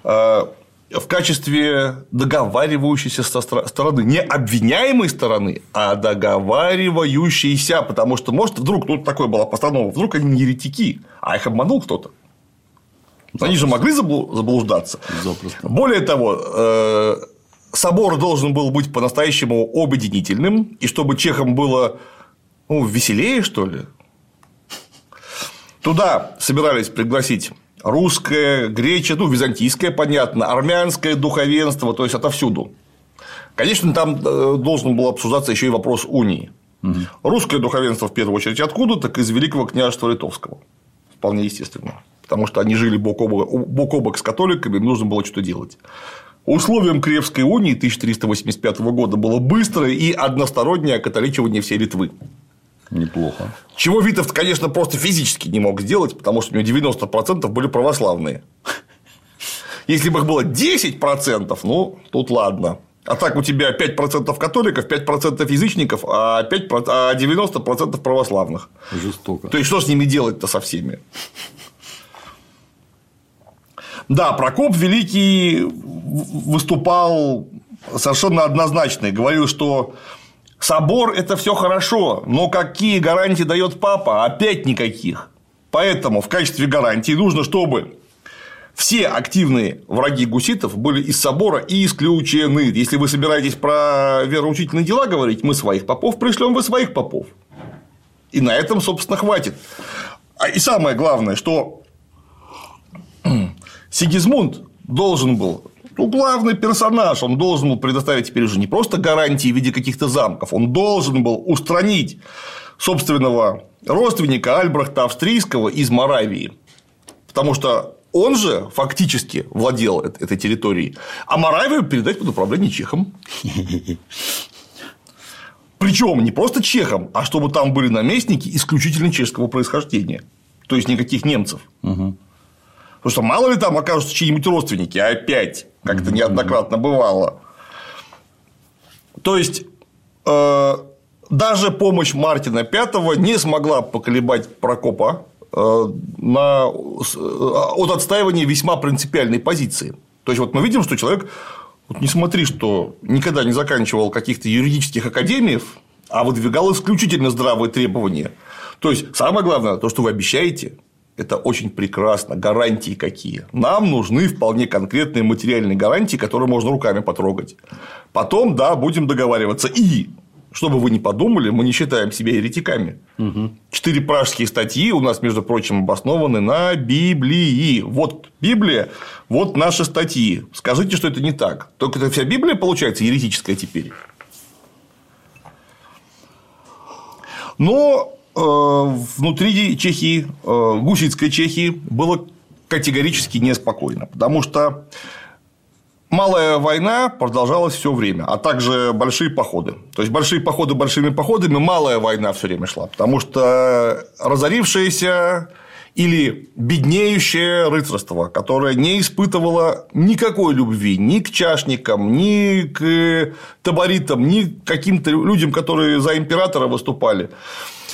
договаривающейся стороны, не обвиняемой стороны, а договаривающейся, потому что, может, вдруг, такое была постанова, вдруг они не еретики, а их обманул кто-то. Они же могли заблуждаться. Более того, собор должен был быть по-настоящему объединительным, и чтобы чехам было веселее, что ли. Туда собирались пригласить русское, греческое, византийское, понятно, армянское духовенство, то есть отовсюду. Конечно, там должен был обсуждаться еще и вопрос унии. Русское духовенство, в первую очередь, откуда? Так из Великого княжества Литовского. Вполне естественно. Потому что они жили бок о бок с католиками, им нужно было что-то делать. Условием Кревской унии 1385 года было быстрое и одностороннее католичивание всей Литвы. Неплохо. Чего Витовт, конечно, просто физически не мог сделать, потому что у него 90% были православные. Если бы их было 10%, тут ладно. А так у тебя 5% католиков, 5% язычников, а 90% православных. Жестоко. То есть, что с ними делать-то со всеми? Да, Прокоп Великий выступал совершенно однозначно и говорил, что собор – это все хорошо, но какие гарантии дает папа? Опять никаких. Поэтому в качестве гарантии нужно, чтобы все активные враги гуситов были из собора исключены. Если вы собираетесь про вероучительные дела говорить, мы своих попов пришлем, вы своих попов. И на этом, собственно, хватит. И самое главное, что Сигизмунд должен был, главный персонаж, он должен был предоставить теперь уже не просто гарантии в виде каких-то замков, он должен был устранить собственного родственника Альбрехта Австрийского из Моравии, потому что он же фактически владел этой территорией, а Моравию передать под управление чехам. Причем не просто чехам, а чтобы там были наместники исключительно чешского происхождения, то есть никаких немцев. Потому что мало ли там окажутся чьи-нибудь родственники, опять, как это неоднократно бывало. То есть, даже помощь Мартина V не смогла поколебать Прокопа от отстаивания весьма принципиальной позиции. То есть, мы видим, что человек, не смотри, что никогда не заканчивал каких-то юридических академиев, а выдвигал исключительно здравые требования. То есть, самое главное, то, что вы обещаете, это очень прекрасно. Гарантии какие? Нам нужны вполне конкретные материальные гарантии, которые можно руками потрогать. Потом, да, будем договариваться. И, чтобы вы не подумали, мы не считаем себя еретиками. 4 пражские статьи у нас, между прочим, обоснованы на Библии. Вот Библия, вот наши статьи. Скажите, что это не так. Только это вся Библия, получается, еретическая теперь. Но внутри Чехии, гуситской Чехии, было категорически неспокойно, потому что малая война продолжалась все время, а также большие походы. То есть большие походы большими походами, малая война все время шла, потому что разорившееся или беднеющее рыцарство, которое не испытывало никакой любви ни к чашникам, ни к таборитам, ни к каким-то людям, которые за императора выступали,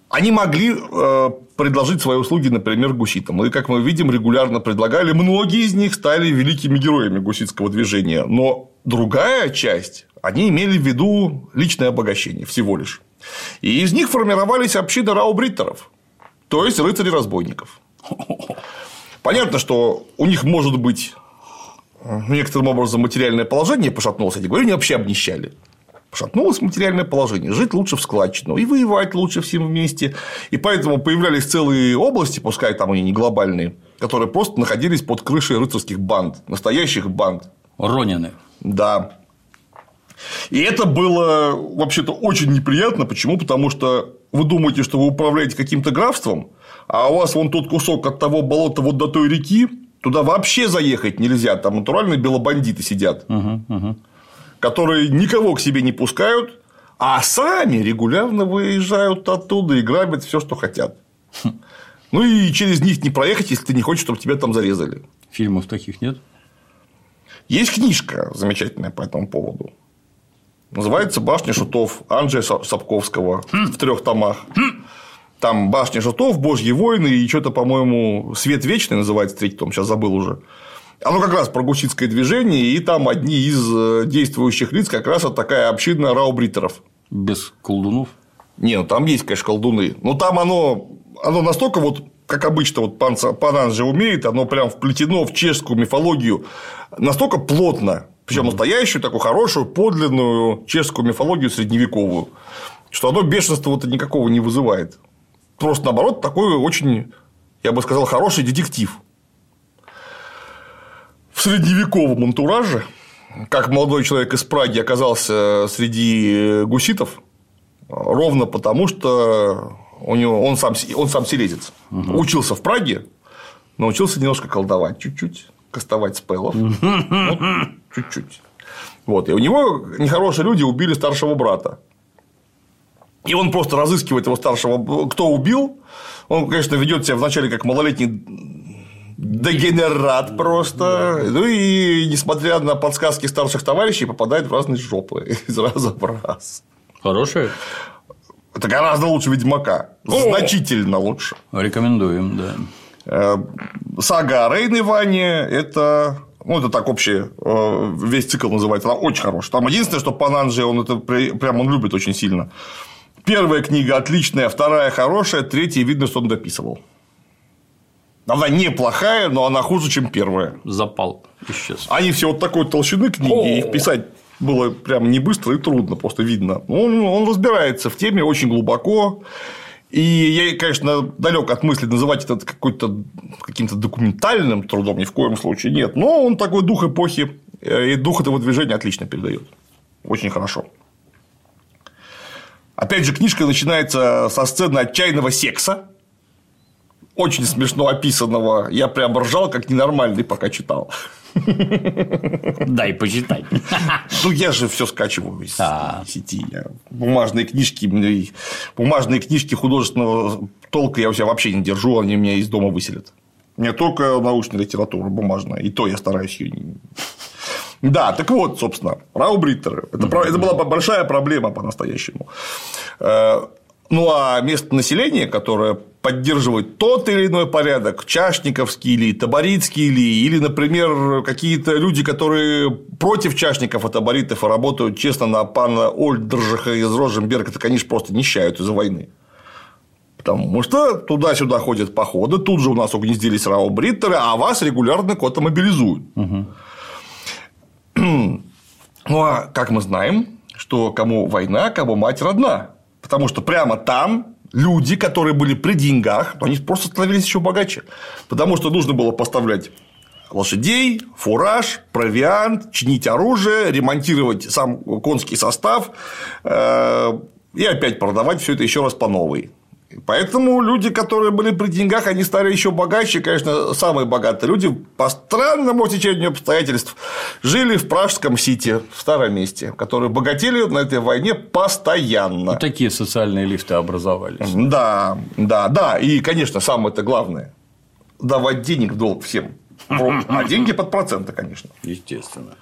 Они могли предложить свои услуги, например, гуситам. И, как мы видим, регулярно предлагали. Многие из них стали великими героями гуситского движения. Но другая часть, они имели в виду личное обогащение всего лишь. И из них формировались общины раубриттеров, то есть рыцарей-разбойников. Понятно, что у них может быть некоторым образом материальное положение пошатнулось, я говорю, они вообще обнищали. Пошатнулось материальное положение, жить лучше в складчину, и воевать лучше всем вместе. И поэтому появлялись целые области, пускай там они не глобальные, которые просто находились под крышей рыцарских банд, настоящих банд. Ронины. Да. И это было вообще-то очень неприятно. Почему? Потому что вы думаете, что вы управляете каким-то графством, а у вас вон тот кусок от того болота вот до той реки, туда вообще заехать нельзя. Там натуральные белобандиты сидят. Которые никого к себе не пускают, а сами регулярно выезжают оттуда и грабят все, что хотят. Ну и через них не проехать, если ты не хочешь, чтобы тебя там зарезали. Фильмов таких нет? Есть книжка замечательная по этому поводу. Называется «Башня шутов» Анджея Сапковского в 3 томах. Там «Башня шутов», «Божьи войны» и что-то, по-моему, «Свет вечный» называется 3 том, сейчас забыл уже. Оно как раз про гуситское движение, и там одни из действующих лиц как раз вот такая община раубриттеров. Без колдунов? Не, ну там есть, конечно, колдуны. Но там оно настолько вот, как обычно, вот пан Анджей умеет, оно прям вплетено в чешскую мифологию настолько плотно, причем настоящую, такую хорошую, подлинную чешскую мифологию средневековую, что оно бешенства-то никакого не вызывает. Просто наоборот, такой очень, я бы сказал, хороший детектив. В средневековом антураже, как молодой человек из Праги оказался среди гуситов, ровно потому, что он сам силезец. Учился в Праге, научился немножко колдовать чуть-чуть, кастовать спеллов. Чуть-чуть. Вот. И у него нехорошие люди убили старшего брата. И он просто разыскивает его старшего, кто убил. Он, конечно, ведет себя вначале как малолетний дегенерат просто. Ну и, несмотря на подсказки старших товарищей, попадает в разные жопы из раза в раз. Хорошие? Это гораздо лучше Ведьмака. Значительно лучше. Рекомендуем, да. Сага о Рейне Ване – это. Ну, это так общее, весь цикл называется. Она очень хорошая. Там единственное, что пан Анджей, он любит очень сильно. Первая книга отличная, вторая хорошая, третья видно, что он дописывал. Она неплохая, но она хуже, чем первая. Запал исчез. Они все вот такой толщины книги, их писать было прям не быстро и трудно, просто видно. Он разбирается в теме очень глубоко. И я, конечно, далек от мысли называть это каким-то документальным трудом, ни в коем случае нет. Но он такой дух эпохи и дух этого движения отлично передает. Очень хорошо. Опять же, книжка начинается со сцены отчаянного секса. Очень смешно описанного. Я прям ржал, как ненормальный, пока читал. Дай почитать. Ну, я же все скачиваю из сети. Бумажные книжки художественного толка я у себя вообще не держу, они меня из дома выселят. У меня только научная литература бумажная, и то я стараюсь ее не. Да, так вот, собственно, раубриттеры. Это была большая проблема по-настоящему. Ну, а место населения, которое поддерживает тот или иной порядок, чашниковский или таборитский или, например, какие-то люди, которые против чашников и таборитов и работают честно на пана Ольдржиха из Розенберга, это, конечно, просто нищают из-за войны. Потому что туда-сюда ходят походы, тут же у нас угнездились раубриттеры, а вас регулярно куда-то мобилизуют. Ну, а как мы знаем, что кому война, кому мать родна. Потому что прямо там люди, которые были при деньгах, они просто становились еще богаче. Потому что нужно было поставлять лошадей, фураж, провиант, чинить оружие, ремонтировать сам конский состав и опять продавать все это еще раз по новой. Поэтому люди, которые были при деньгах, они стали еще богаче. Конечно, самые богатые люди по странному течению обстоятельств жили в Пражском Сити, в старом месте, которые богатели на этой войне постоянно. Вот такие социальные лифты образовались. Да. И, конечно, самое-то главное – давать денег в долг всем. А деньги под проценты, конечно. Естественно.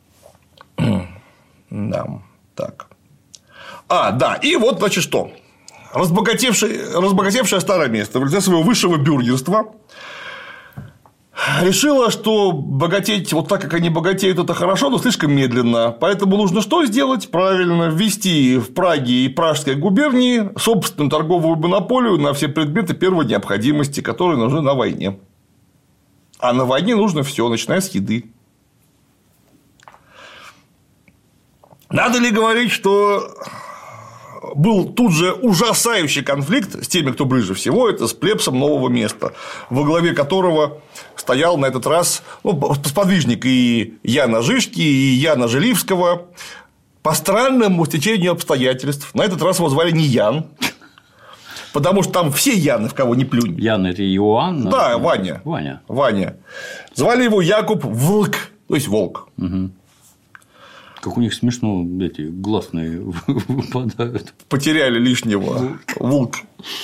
Да, так. Да, и вот, значит, что? разбогатевшее старое место в лице своего высшего бюргерства решила, что богатеть вот так, как они богатеют, это хорошо, но слишком медленно. Поэтому нужно что сделать? Правильно, ввести в Праге и Пражской губернии собственную торговую монополию на все предметы первой необходимости, которые нужны на войне. А на войне нужно все, начиная с еды. Надо ли говорить, что был тут же ужасающий конфликт с теми, кто ближе всего, это с плебсом нового места, во главе которого стоял на этот раз сподвижник и Яна Жишки, и Яна Желивского. По странному стечению обстоятельств на этот раз его звали не Ян, потому что там все Яны, в кого ни плюнь. Ян – это Иоанн? Да, Ваня. Звали его Якуб Влк, то есть волк. Угу. Как у них смешно эти гласные выпадают. Потеряли лишнего. Волк.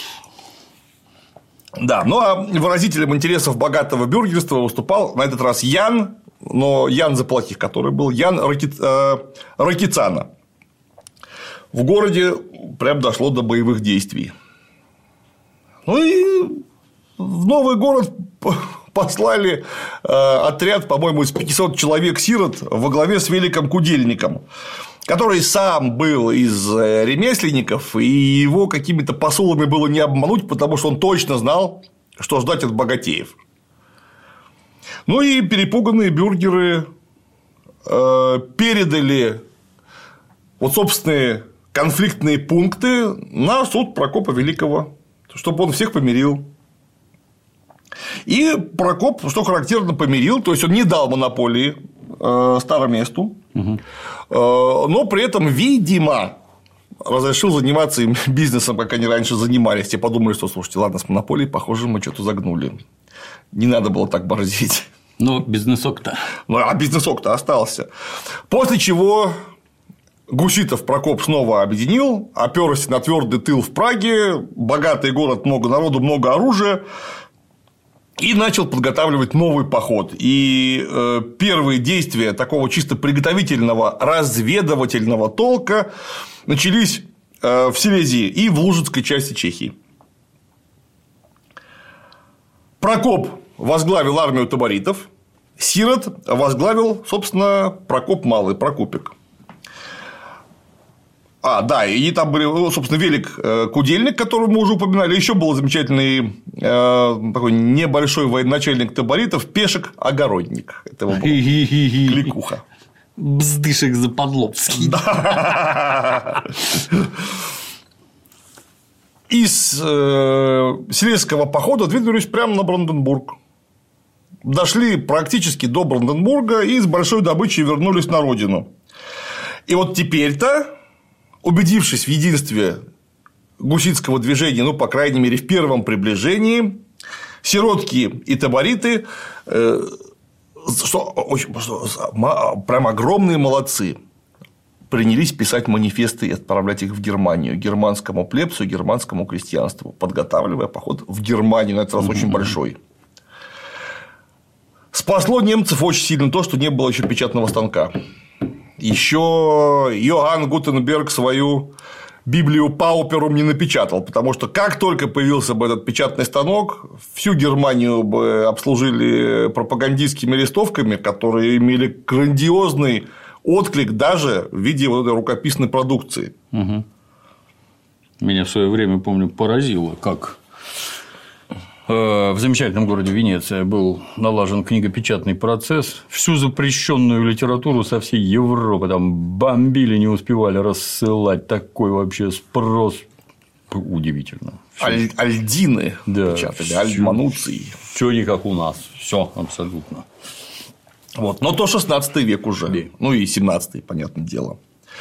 Да, ну а выразителем интересов богатого бюргерства выступал на этот раз Ян, но Ян за плохих, который был Ян Ракицана. В городе прям дошло до боевых действий. Ну и в новый город послали отряд, по-моему, из 500 человек-сирот во главе с Великом Кудельником, который сам был из ремесленников, и его какими-то посулами было не обмануть, потому что он точно знал, что ждать от богатеев. Ну и перепуганные бюргеры передали вот собственные конфликтные пункты на суд Прокопа Великого, чтобы он всех помирил. И Прокоп, что характерно, помирил, то есть он не дал монополии Староместу, но при этом, видимо, разрешил заниматься им бизнесом, как они раньше занимались. Те подумали, что, слушайте, ладно, с монополией, похоже, мы что-то загнули. Не надо было так борзеть. Но бизнесок-то. Ну, а бизнесок-то остался. После чего Гуситов Прокоп снова объединил, оперся на твердый тыл в Праге, богатый город, много народу, много оружия. И начал подготавливать новый поход. И первые действия такого чисто приготовительного, разведывательного толка начались в Силезии и в Лужицкой части Чехии. Прокоп возглавил армию таборитов, сирот возглавил, собственно, Прокоп Малый, Прокопик. Да, и там были, собственно, Велик Кудельник, которого мы уже упоминали, еще был замечательный такой небольшой военачальник таборитов Пешек Огородник. Это его был кликуха. Бздышек Заподлобский. Из Силезского похода двинулись прямо на Бранденбург. Дошли практически до Бранденбурга и с большой добычей вернулись на родину. И вот теперь-то, убедившись в единстве гуситского движения, ну, по крайней мере, в первом приближении, сиротки и табориты, прям огромные молодцы, принялись писать манифесты и отправлять их в Германию, германскому плебсу, германскому крестьянству, подготавливая поход в Германию, на этот раз очень большой. Спасло немцев очень сильно то, что не было еще печатного станка. Еще Йоганн Гутенберг свою Библию Пауперум не напечатал, потому что как только появился бы этот печатный станок, всю Германию бы обслужили пропагандистскими листовками, которые имели грандиозный отклик даже в виде вот этой рукописной продукции. Угу. Меня в свое время, помню, поразило, как в замечательном городе Венеция был налажен книгопечатный процесс. Всю запрещенную литературу со всей Европы там бомбили, не успевали рассылать. Такой вообще спрос. Удивительно. Альдины печатали, альдмануции. Все не как у нас. Все абсолютно. Вот. Но то 16 век уже. Да. Ну и 17, понятное дело.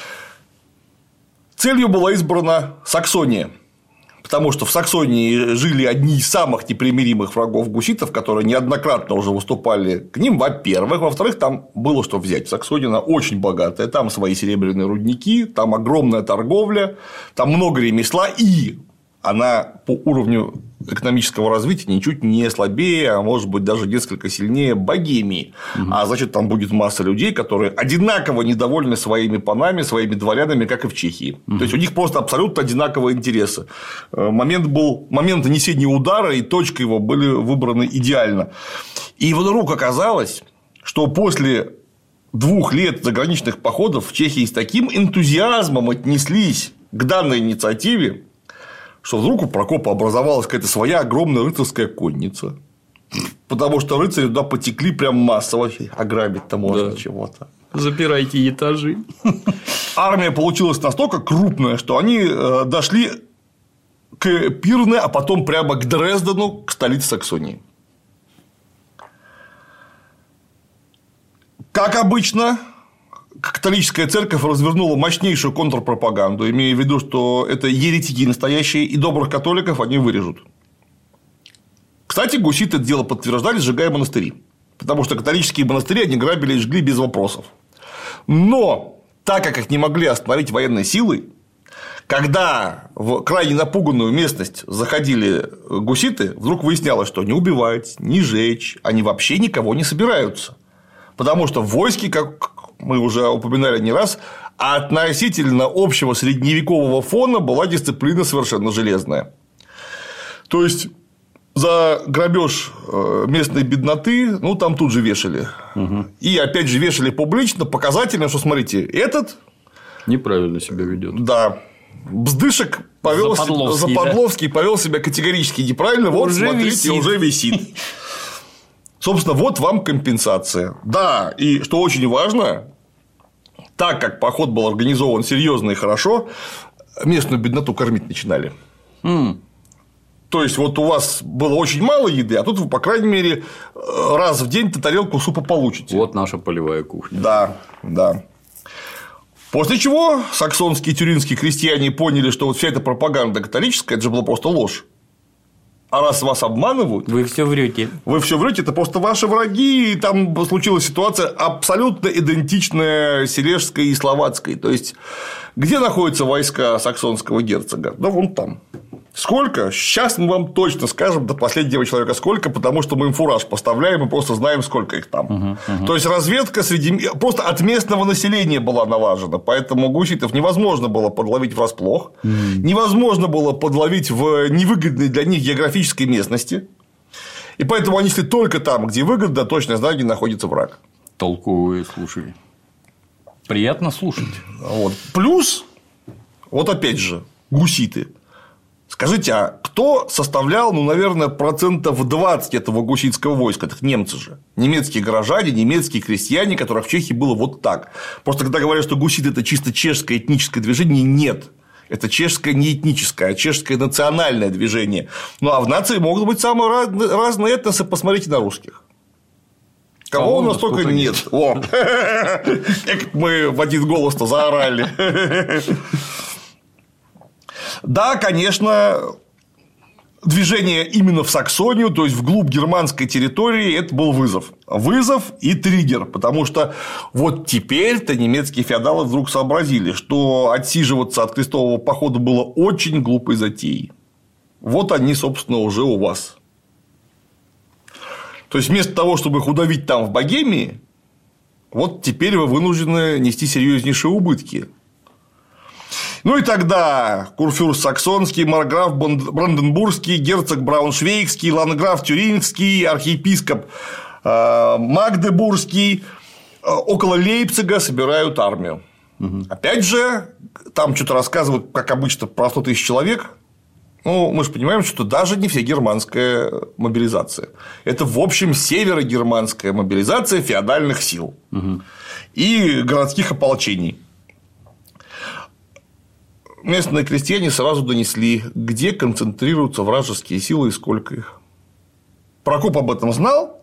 Целью была избрана Саксония. Потому что в Саксонии жили одни из самых непримиримых врагов гуситов, которые неоднократно уже выступали к ним, во-первых. Во-вторых, там было что взять. Саксония она очень богатая, там свои серебряные рудники, там огромная торговля, там много ремесла, и она по уровню экономического развития ничуть не слабее, а может быть даже несколько сильнее Богемии. А значит, там будет масса людей, которые одинаково недовольны своими панами, своими дворянами, как и в Чехии. То есть у них просто абсолютно одинаковые интересы. Момент нанесения удара и точка его были выбраны идеально. И вдруг оказалось, что после 2 лет заграничных походов в Чехии с таким энтузиазмом отнеслись к данной инициативе, что вдруг у Прокопа образовалась какая-то своя огромная рыцарская конница. Потому что рыцари туда потекли прям массово. Ограбить-то можно чего-то. Запирайте этажи. Армия получилась настолько крупная, что они дошли к Пирне, а потом прямо к Дрездену, к столице Саксонии. Как обычно, католическая церковь развернула мощнейшую контрпропаганду, имея в виду, что это еретики настоящие, и добрых католиков они вырежут. Кстати, гуситы это дело подтверждали, сжигая монастыри. Потому что католические монастыри они грабили и жгли без вопросов. Но, так как их не могли остановить военной силой, когда в крайне напуганную местность заходили гуситы, вдруг выяснялось, что не убивать, не жечь, они вообще никого не собираются. Потому что в войске, как мы уже упоминали не раз, относительно общего средневекового фона была дисциплина совершенно железная. То есть за грабеж местной бедноты, ну, там тут же вешали. И опять же вешали публично, показательно, что смотрите, этот неправильно себя ведет. Да. Бздышек повел Западловский повел себя категорически неправильно. Вот, уже смотрите, уже висит. Собственно, вот вам компенсация. Да, и что очень важно, так как поход был организован серьезно и хорошо, местную бедноту кормить начинали. То есть, вот у вас было очень мало еды, а тут вы, по крайней мере, раз в день тарелку супа получите. Вот наша полевая кухня. Да, да. После чего саксонские и тюрингские крестьяне поняли, что вот вся эта пропаганда католическая, это же была просто ложь. А раз вас обманывают… Вы все врете. Вы все врете, это просто ваши враги, и там случилась ситуация абсолютно идентичная Сележской и Словацкой. То есть, где находятся войска саксонского герцога? Да вон там. Сколько? Сейчас мы вам точно скажем до последнего человека сколько, потому что мы им фураж поставляем и просто знаем, сколько их там. То есть разведка просто от местного населения была налажена, поэтому гуситов невозможно было подловить врасплох, невозможно было подловить в невыгодной для них географической местности, и поэтому они шли только там, где выгодно, точно знают, где находится враг. Толковые, слушай. Приятно слушать. Вот. Плюс, вот опять же, гуситы. Скажите, а кто составлял, ну, наверное, 20% этого гуситского войска? Это немцы же. Немецкие горожане, немецкие крестьяне, которых в Чехии было вот так. Просто когда говорят, что гуситы – это чисто чешское этническое движение, нет. Это чешское не этническое, а чешское национальное движение. Ну, а в нации могут быть самые разные этносы. Посмотрите на русских. Кого у нас только нет. О, как мы в один голос-то заорали. Да, конечно, движение именно в Саксонию, то есть вглубь германской территории, это был вызов. Вызов и триггер, потому что вот теперь-то немецкие феодалы вдруг сообразили, что отсиживаться от крестового похода было очень глупой затеей. Вот они, собственно, уже у вас. То есть, вместо того, чтобы их удавить там в Богемии, вот теперь вы вынуждены нести серьезнейшие убытки. Ну и тогда курфюрст саксонский, марграф бранденбургский, герцог брауншвейгский, ландграф тюрингский, архиепископ магдебургский около Лейпцига собирают армию. Опять же, там что-то рассказывают, как обычно, про 100 тысяч человек. Ну, мы же понимаем, что даже не всегерманская мобилизация. Это, в общем, северогерманская мобилизация феодальных сил и городских ополчений. Местные крестьяне сразу донесли, где концентрируются вражеские силы и сколько их. Прокоп об этом знал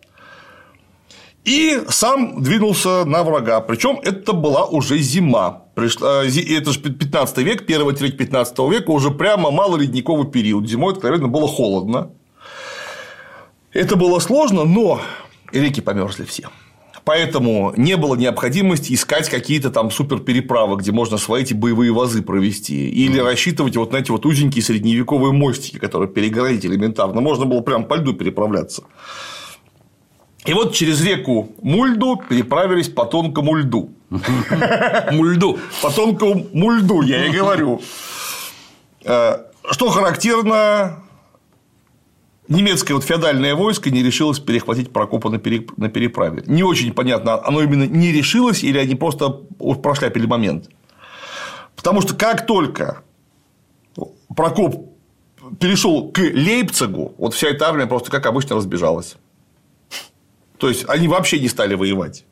и сам двинулся на врага. Причем это была уже зима. Это же 15 век, первая треть 15 века, уже прямо малоледниковый период. Зимой, откровенно, было холодно. Это было сложно, но реки померзли все. Поэтому не было необходимости искать какие-то там суперпереправы, где можно свои эти боевые вазы провести. Или рассчитывать вот на эти вот узенькие средневековые мостики, которые перегородить элементарно. Можно было прям по льду переправляться. И вот через реку Мульду переправились по тонкому льду. Мульду. По тонкому мульду, я и говорю. Что характерно, немецкое вот феодальное войско не решилось перехватить Прокопа на переправе. Не очень понятно, оно именно не решилось или они просто прошляпили момент. Потому что как только Прокоп перешел к Лейпцигу, вот вся эта армия просто как обычно разбежалась. То есть они вообще не стали воевать.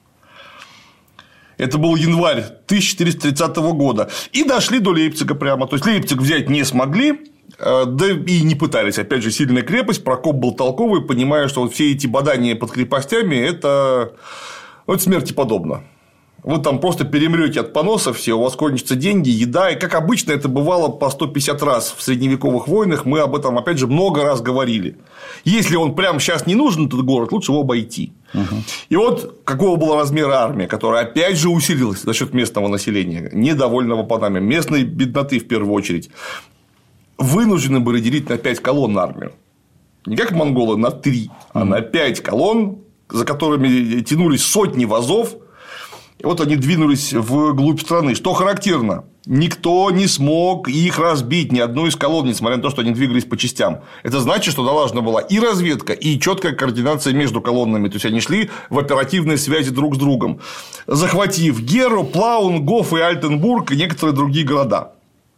Это был январь 1430 года. И дошли до Лейпцига прямо. То есть Лейпциг взять не смогли, да и не пытались. Опять же, сильная крепость. Прокоп был толковый, понимая, что вот все эти бадания под крепостями это смерти подобно. Вы там просто перемрете от поноса все, у вас кончатся деньги, еда. И, как обычно, это бывало по 150 раз в средневековых войнах. Мы об этом, опять же, много раз говорили. Если он прямо сейчас не нужен, этот город, лучше его обойти. И вот какого была размера армия, которая, опять же, усилилась за счет местного населения, недовольного панами, местной бедноты в первую очередь. Вынуждены были делить на 5 колонн армию. Не как монголы на 3, а на 5 колонн, за которыми тянулись сотни вазов. И вот они двинулись вглубь страны. Что характерно, никто не смог их разбить, ни одну из колонн, несмотря на то, что они двигались по частям. Это значит, что налажена была и разведка, и четкая координация между колоннами. То есть они шли в оперативной связи друг с другом, захватив Геру, Плаун, Гоф и Альтенбург и некоторые другие города.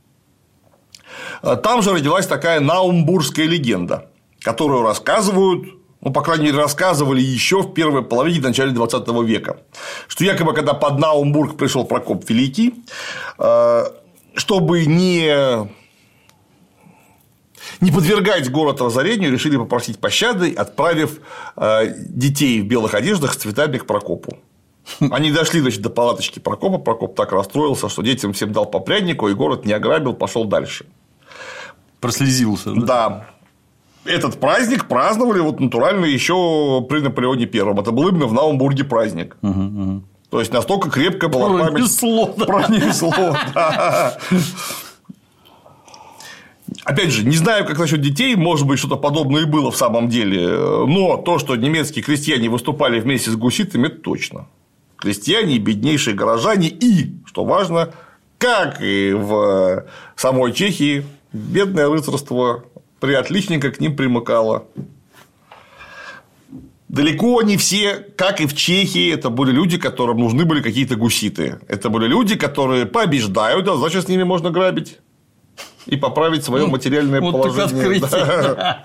Там же родилась такая наумбургская легенда, которую рассказывают. Ну, по крайней мере, рассказывали еще в первой половине, в начале 20 века, что якобы, когда под Наумбург пришел Прокоп Великий, чтобы не подвергать город разорению, решили попросить пощады, отправив детей в белых одеждах с цветами к Прокопу. Они дошли, значит, до палаточки Прокопа, Прокоп так расстроился, что детям всем дал по прянику, и город не ограбил, пошел дальше. Прослезился. Да. Этот праздник праздновали вот натурально еще при Наполеоне I. Это был именно в Наумбурге праздник. То есть настолько крепкая была память. Пронесло. Да. Опять же, не знаю, как насчет детей, может быть, что-то подобное и было в самом деле. Но то, что немецкие крестьяне выступали вместе с гуситами, это точно. Крестьяне, беднейшие горожане и, что важно, как и в самой Чехии, бедное рыцарство приотличненько к ним примыкало. Далеко не все, как и в Чехии, это были люди, которым нужны были какие-то гуситы. Это были люди, которые побеждают, а значит, с ними можно грабить и поправить свое материальное положение. Да.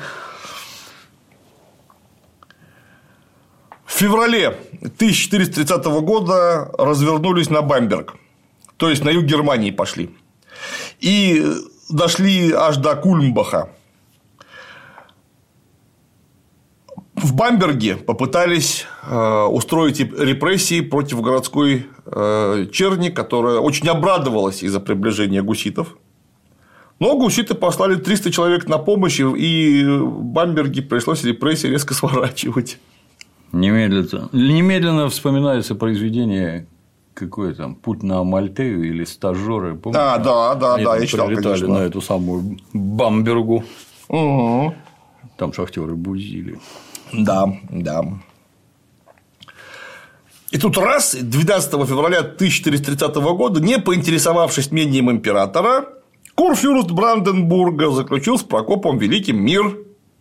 В феврале 1430 года развернулись на Бамберг, то есть на юг Германии пошли. И дошли аж до Кульмбаха. В Бамберге попытались устроить репрессии против городской черни, которая очень обрадовалась из-за приближения гуситов. Но гуситы послали 300 человек на помощь, и в Бамберге пришлось репрессии резко сворачивать. Немедленно вспоминается произведение. Какой там «Путь на Амальтею» или «Стажёры». Да, я читал, прилетали конечно. на эту самую Бамбергу. Угу. Там шахтеры бузили. Да. И тут раз, 12 февраля 1430 года, не поинтересовавшись мнением императора, курфюрст Бранденбурга заключил с Прокопом Великим мир.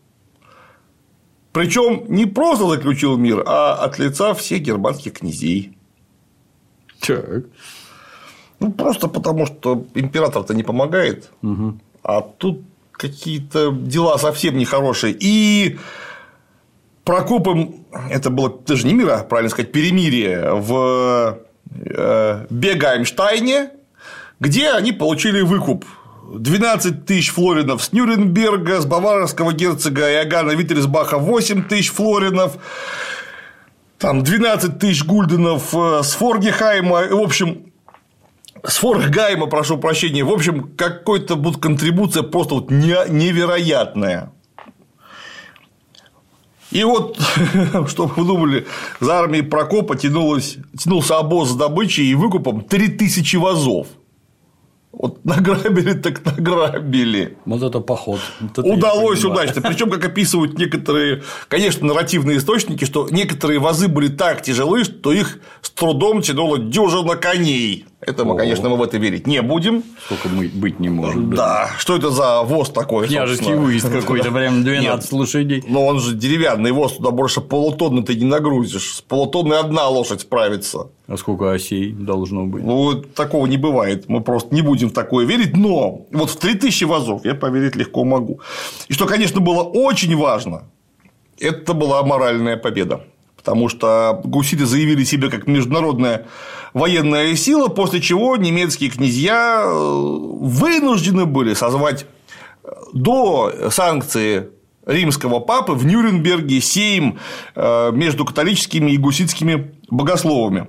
Причем не просто заключил мир, а от лица всех германских князей. Так. Ну, просто потому, что император-то не помогает, а тут какие-то дела совсем нехорошие. И Прокопом, это было даже не мир, а правильно сказать, перемирие в Бегаймштайне, где они получили выкуп 12 тысяч флоринов с Нюрнберга, с баварского герцога Иоганна Виттельсбаха 8 тысяч флоринов, там 12 тысяч гульденов с Форггейма, в общем, с Форггейма, прошу прощения, в общем, какой-то будет контрибуция просто вот невероятная. И вот, что вы думали, за армией Прокопа тянулся обоз с добычей и выкупом 3000 вазов. Вот награбили так награбили. Вот это поход. Вот это удалось удачно. Причем, как описывают некоторые, конечно, нарративные источники, что некоторые вазы были так тяжелы, что их с трудом тянуло дюжина коней. Это мы, конечно, в это верить не будем. Сколько быть не может. Да. Что это за воз такой? Княжеский выезд какой-то, прям 12 лошадей. Но он же деревянный воз, туда больше полутонны ты не нагрузишь. С полутонной одна лошадь справится. А сколько осей должно быть? Ну, такого не бывает. Мы просто не будем в такое верить. Но вот в 3000 вазов я поверить легко могу. И что, конечно, было очень важно, это была моральная победа. Потому что гуситы заявили себя как международная военная сила, после чего немецкие князья вынуждены были созвать до санкции римского папы в Нюрнберге сейм между католическими и гуситскими богословами.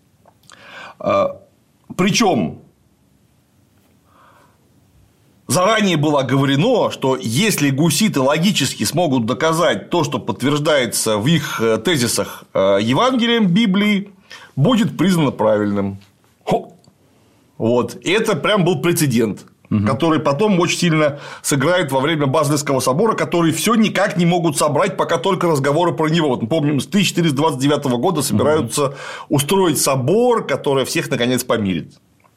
Причем заранее было оговорено, что если гуситы логически смогут доказать то, что подтверждается в их тезисах Евангелием Библии, будет признано правильным. Вот. И это прям был прецедент, который потом очень сильно сыграет во время Базельского собора, который все никак не могут собрать, пока только разговоры про него. Вот мы помним, с 1429 года собираются устроить собор, который всех наконец помирит.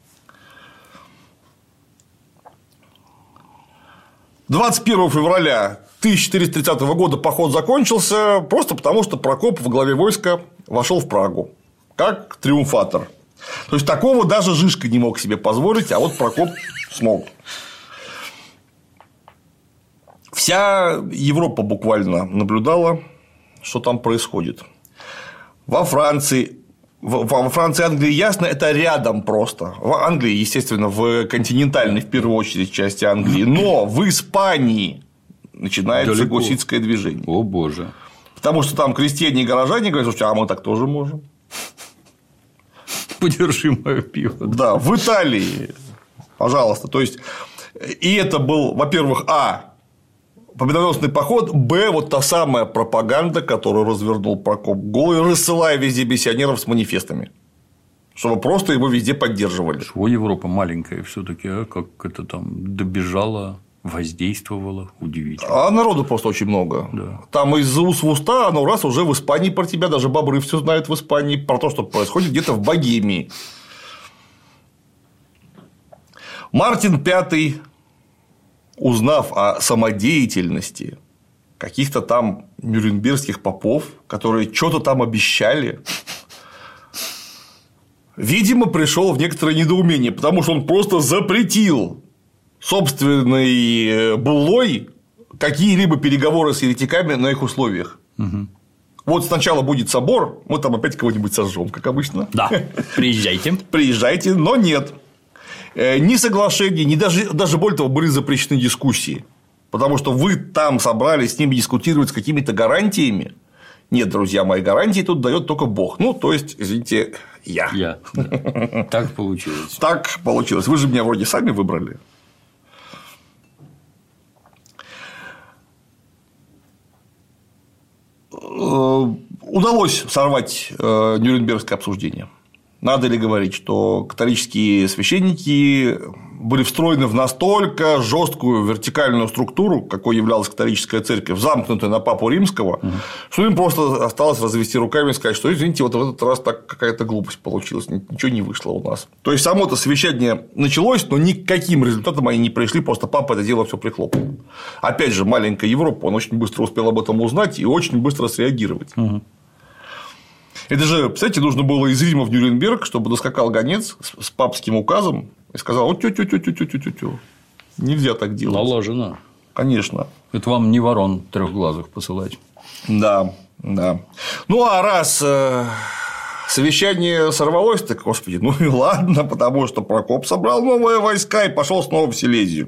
21 февраля 1430 года поход закончился просто потому, что Прокоп во главе войска вошел в Прагу как триумфатор. То есть такого даже Жишка не мог себе позволить, а вот Прокоп смог. Вся Европа буквально наблюдала, что там происходит. Во Франции, Англии ясно, это рядом просто. В Англии, естественно, в континентальной, в первую очередь, части Англии. Но в Испании начинается гуситское движение. О, боже. Потому что там крестьяне и горожане говорят, слушайте, а мы так тоже можем. Подержи мое пиво. Да, в Италии, пожалуйста. То есть, и это был, во-первых, победоносный поход, вот та самая пропаганда, которую развернул Прокоп Голый, рассылая везде миссионеров с манифестами, чтобы просто его везде поддерживали. Чего Европа маленькая все-таки, как это там добежала, воздействовала, удивительно. А народу просто очень много. Да. Там из уст в уста, оно раз уже в Испании про тебя, даже бобры все знают в Испании, про то, что происходит где-то в Богемии. Мартин V, узнав о самодеятельности каких-то там нюрнбергских попов, которые что-то там обещали, видимо, пришел в некоторое недоумение, потому что он просто запретил собственной буллой какие-либо переговоры с еретиками на их условиях. Вот сначала будет собор, мы там опять кого-нибудь сожжем, как обычно. Да, приезжайте. Приезжайте, но нет. Ни соглашений, ни даже более того, были запрещены дискуссии. Потому что вы там собрались с ними дискутировать с какими-то гарантиями. Нет, друзья мои, гарантии тут дает только Бог. Ну, то есть, извините, я. Да. Так получилось. Так получилось. Вы же меня вроде сами выбрали. Удалось сорвать Нюрнбергское обсуждение. Надо ли говорить, что католические священники были встроены в настолько жесткую вертикальную структуру, какой являлась католическая церковь, замкнутая на папу римского, что им просто осталось развести руками и сказать, что, извините, вот в этот раз так какая-то глупость получилась, ничего не вышло у нас. То есть, само это совещание началось, но никаким результатом они не пришли, просто папа это дело все прихлопнул. Опять же, маленькая Европа, он очень быстро успел об этом узнать и очень быстро среагировать. Это же, кстати, нужно было из Рима в Нюрнберг, чтобы доскакал гонец с папским указом и сказал: вот тю-тю-тю-тю-тю-тю. Нельзя так делать. Налажено. Конечно. Это вам не ворон трехглазых посылать. Да, да. Ну, а раз совещание сорвалось, так, господи, ну и ладно, потому что Прокоп собрал новые войска и пошел снова в Силезию,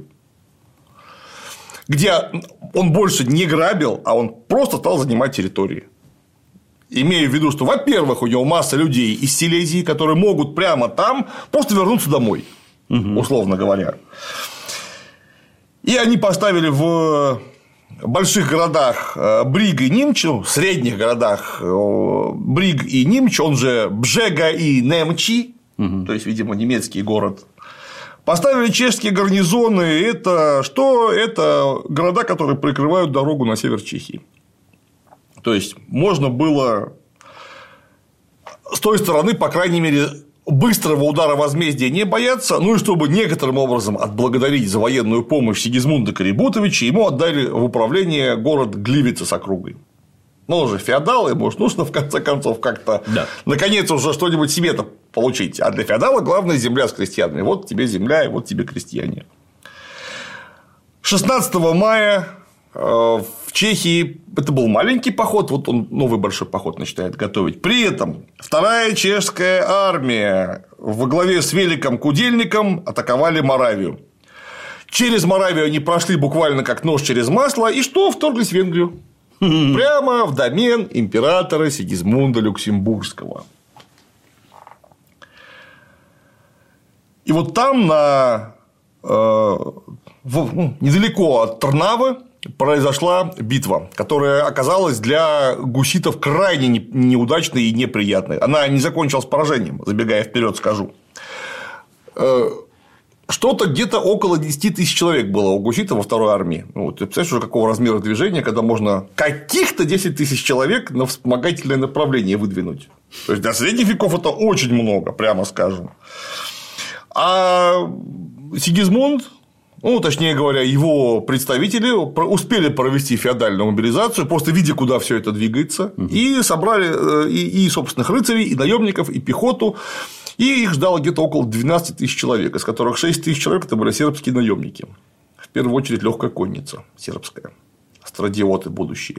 где он больше не грабил, а он просто стал занимать территории. Имею в виду, что, во-первых, у него масса людей из Силезии, которые могут прямо там просто вернуться домой, условно говоря. И они поставили в больших городах Бриг и Нимч, в средних городах Бриг и Нимч, он же Бжега и Немчи, то есть, видимо, немецкий город, поставили чешские гарнизоны. Это что? Это города, которые прикрывают дорогу на север Чехии. То есть, можно было с той стороны, по крайней мере, быстрого удара возмездия не бояться, ну и чтобы некоторым образом отблагодарить за военную помощь Сигизмунда Карибутовича, ему отдали в управление город Гливица с округой. Ну, он же феодал, ему уж нужно в конце концов как-то наконец уже что-нибудь себе-то получить. А для феодала главное земля с крестьянами. Вот тебе земля, и вот тебе крестьяне. 16 мая в Чехии это был маленький поход, вот он новый большой поход начинает готовить. При этом вторая чешская армия во главе с Великом Кудельником атаковали Моравию. Через Моравию они прошли буквально как нож через масло, и что? Вторглись в Венгрию. Прямо в домен императора Сигизмунда Люксембургского. И вот там недалеко от Трнавы произошла битва, которая оказалась для гуситов крайне неудачной и неприятной. Она не закончилась поражением, забегая вперед, скажу. Что-то где-то около 10 тысяч человек было у гуситов во второй армии. Вот, ты представляешь, уже какого размера движения, когда можно каких-то 10 тысяч человек на вспомогательное направление выдвинуть. То есть, для средних веков это очень много, прямо скажем. А Сигизмунд, ну, точнее говоря, его представители успели провести феодальную мобилизацию, просто видя, куда все это двигается, и собрали и собственных рыцарей, и наемников, и пехоту. И их ждало где-то около 12 тысяч человек, из которых 6 тысяч человек это были сербские наемники. В первую очередь легкая конница сербская, страдиоты будущие.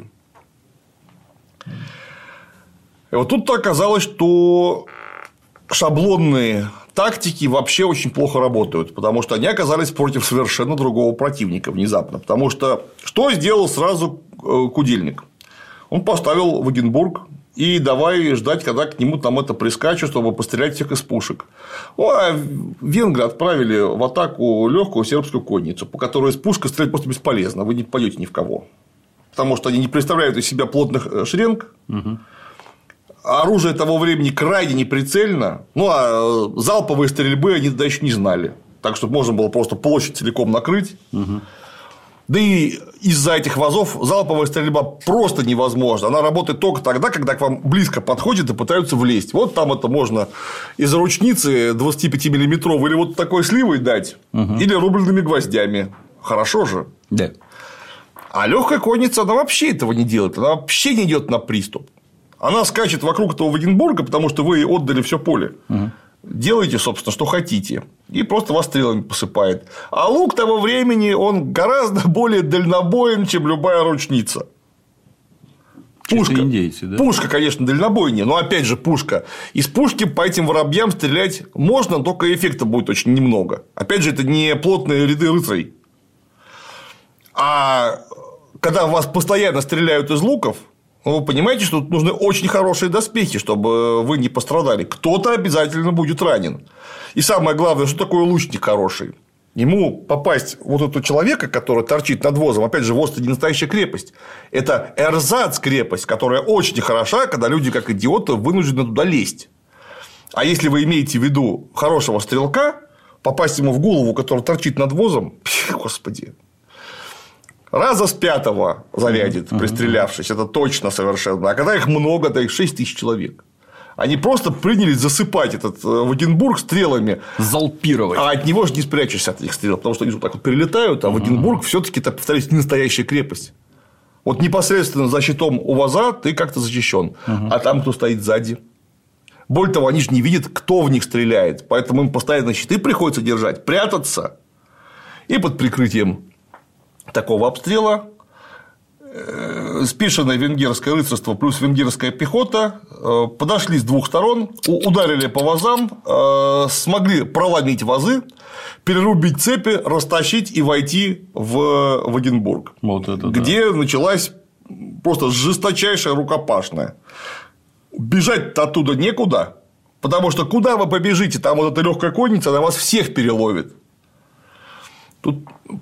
И вот тут-то оказалось, что шаблонные тактики вообще очень плохо работают, потому что они оказались против совершенно другого противника внезапно. Потому что сделал сразу Кудельник? Он поставил Вагенбург. И давай ждать, когда к нему там это прискачут, чтобы пострелять всех из пушек. Ну, а венгры отправили в атаку легкую сербскую конницу, по которой из пушки стрелять просто бесполезно, вы не попадете ни в кого. Потому что они не представляют из себя плотных шеренг. Оружие того времени крайне неприцельно. Ну, а залповые стрельбы они тогда еще не знали. Так что можно было просто площадь целиком накрыть. Да и из-за этих вазов залповая стрельба просто невозможна. Она работает только тогда, когда к вам близко подходят и пытаются влезть. Вот там это можно из-за ручницы 25-миллиметровой или вот такой сливой дать, или рубленными гвоздями. Хорошо же. Да. А легкая конница, она вообще этого не делает. Она вообще не идет на приступ. Она скачет вокруг этого Вагенбурга, потому что вы отдали все поле. Делайте, собственно, что хотите. И просто вас стрелами посыпает. А лук того времени, он гораздо более дальнобоен, чем любая ручница. Пушка. Индейцы, да? Пушка, конечно, дальнобойнее, но опять же пушка. Из пушки по этим воробьям стрелять можно, только эффекта будет очень немного. Опять же, это не плотные ряды рыцарей. А когда вас постоянно стреляют из луков, вы понимаете, что тут нужны очень хорошие доспехи, чтобы вы не пострадали. Кто-то обязательно будет ранен. И самое главное, что такое лучник хороший? Ему попасть вот этого человека, который торчит над возом, опять же, воз – это не настоящая крепость. Это эрзац-крепость, которая очень хороша, когда люди, как идиоты, вынуждены туда лезть. А если вы имеете в виду хорошего стрелка, попасть ему в голову, который торчит над возом, господи. Раза с 5-го зарядит, пристрелявшись, это точно совершенно. А когда их много, то их 6 тысяч человек. Они просто принялись засыпать этот Вагенбург стрелами. Залпировать. А от него же не спрячешься от этих стрел, потому что они вот так вот перелетают, а Вагенбург все-таки, так повторюсь, не настоящая крепость. Вот непосредственно за щитом у ваза ты как-то защищен, а там кто стоит сзади. Более того, они же не видят, кто в них стреляет, поэтому им постоянно щиты приходится держать, прятаться. И под прикрытием такого обстрела спешенное венгерское рыцарство плюс венгерская пехота подошли с двух сторон, ударили по вазам, смогли проломить вазы, перерубить цепи, растащить и войти в Вагенбург, вот это где началась просто жесточайшая рукопашная. Бежать-то оттуда некуда, потому что куда вы побежите, там вот эта легкая конница, она вас всех переловит. Тут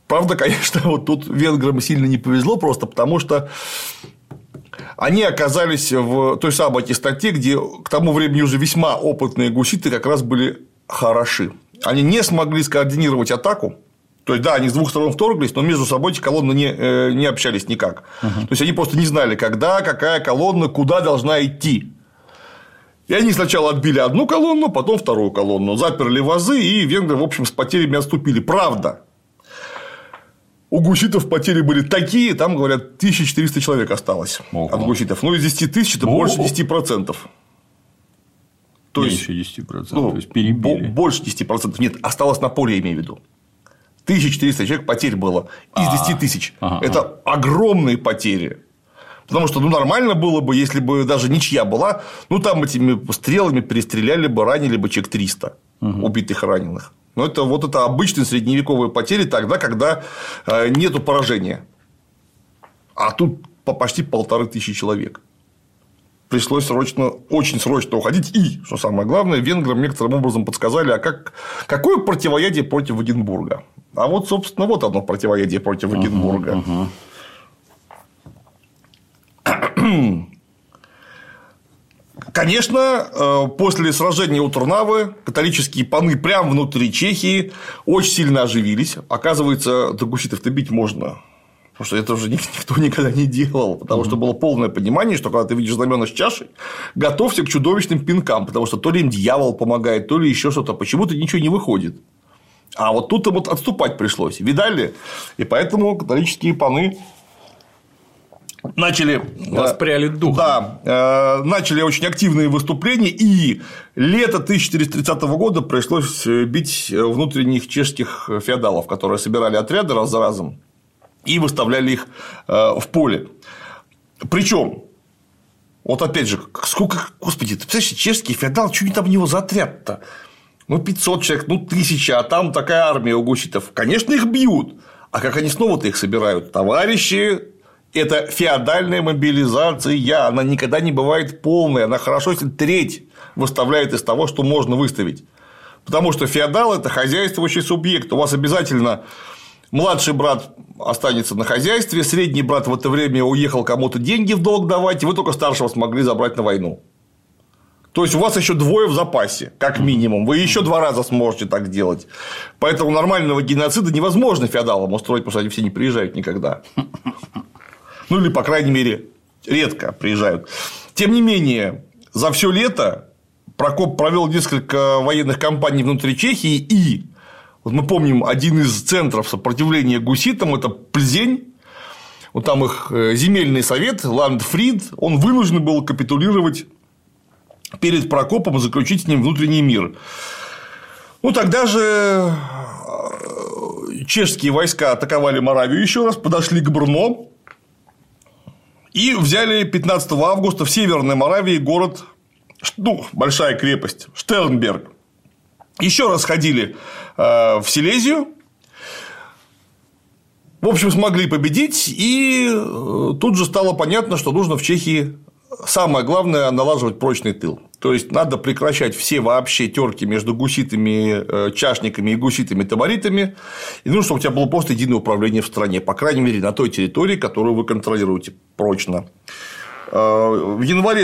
Правда, конечно, вот тут венграм сильно не повезло, просто потому что они оказались в той самой тесноте, где к тому времени уже весьма опытные гуситы как раз были хороши. Они не смогли скоординировать атаку. То есть, да, они с двух сторон вторглись, но между собой эти колонны не общались никак. То есть, они просто не знали, когда, какая колонна, куда должна идти. И они сначала отбили одну колонну, потом вторую колонну, заперли вазы, и венгры, в общем, с потерями отступили. Правда, у гуситов потери были такие, там, говорят, 1400 человек осталось от гуситов. Ну, из 10 тысяч это больше 10%. То меньше 10%, то есть перебили. Больше 10%. Нет, осталось на поле, я имею в виду. 1400 человек потерь было из 10 тысяч. Это огромные потери. Потому что, нормально было бы, если бы даже ничья была, там этими стрелами перестреляли бы, ранили бы человек 300 убитых и раненых. Но это обычные средневековые потери тогда, когда нету поражения. А тут почти 1500 человек. Пришлось очень срочно уходить. И, что самое главное, венграм некоторым образом подсказали, какое противоядие против Вагенбурга. А вот, собственно, вот одно противоядие против Вагенбурга. Конечно, после сражения у Турнавы католические паны прямо внутри Чехии очень сильно оживились. Оказывается, до гуситов-то бить можно. Потому что это уже никто никогда не делал. Потому что было полное понимание, что когда ты видишь знамена с чашей, готовься к чудовищным пинкам. Потому что то ли им дьявол помогает, то ли еще что-то. Почему-то ничего не выходит. А вот тут им отступать пришлось. Видали? И поэтому католические паны начали воспряли дух. Да, начали очень активные выступления, и лето 1430 года пришлось бить внутренних чешских феодалов, которые собирали отряды раз за разом и выставляли их в поле. Причем, вот опять же, сколько, господи, ты представляешь, чешский феодал, что там у него за отряд-то? 500 человек, 1000, а там такая армия у гуситов. Конечно, их бьют. А как они снова-то их собирают? Товарищи, это феодальная мобилизация, она никогда не бывает полной, она хорошо, если треть выставляет из того, что можно выставить. Потому что феодал – это хозяйствующий субъект, у вас обязательно младший брат останется на хозяйстве, средний брат в это время уехал кому-то деньги в долг давать, и вы только старшего смогли забрать на войну. То есть, у вас еще двое в запасе, как минимум. Вы еще 2 раза сможете так делать. Поэтому нормального геноцида невозможно феодалам устроить, потому что они все не приезжают никогда. Или, по крайней мере, редко приезжают. Тем не менее, за все лето Прокоп провел несколько военных кампаний внутри Чехии, и вот мы помним, один из центров сопротивления гуситам – это Пльзень. Вот там их земельный совет, Ландфрид, он вынужден был капитулировать перед Прокопом и заключить с ним внутренний мир. Тогда же чешские войска атаковали Моравию еще раз, подошли к Брно и взяли 15 августа в Северной Моравии город, большая крепость, Штернберг. Еще раз ходили в Силезию. В общем, смогли победить, и тут же стало понятно, что нужно в Чехии самое главное налаживать прочный тыл. То есть, надо прекращать все вообще терки между гуситами, чашниками и гуситами-таборитами. И нужно, чтобы у тебя было просто единое управление в стране, по крайней мере, на той территории, которую вы контролируете прочно. В январе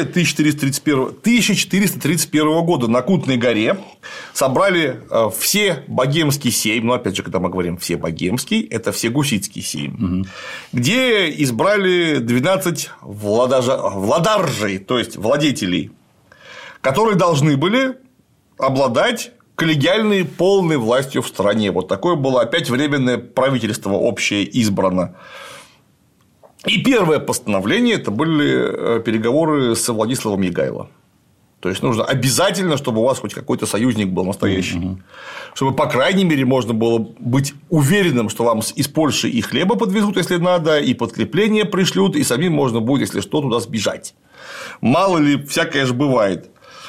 1431 года на Кутной горе собрали все богемский сейм, опять же, когда мы говорим все богемский, это все гуситский сейм, где избрали 12 владаржей, то есть владетелей, которые должны были обладать коллегиальной полной властью в стране. Вот такое было опять временное правительство общее избрано. И первое постановление – это были переговоры с Владиславом Ягайло. То есть, нужно обязательно, чтобы у вас хоть какой-то союзник был настоящий. Чтобы, по крайней мере, можно было быть уверенным, что вам из Польши и хлеба подвезут, если надо, и подкрепление пришлют, и самим можно будет, если что, туда сбежать. Мало ли, всякое же бывает.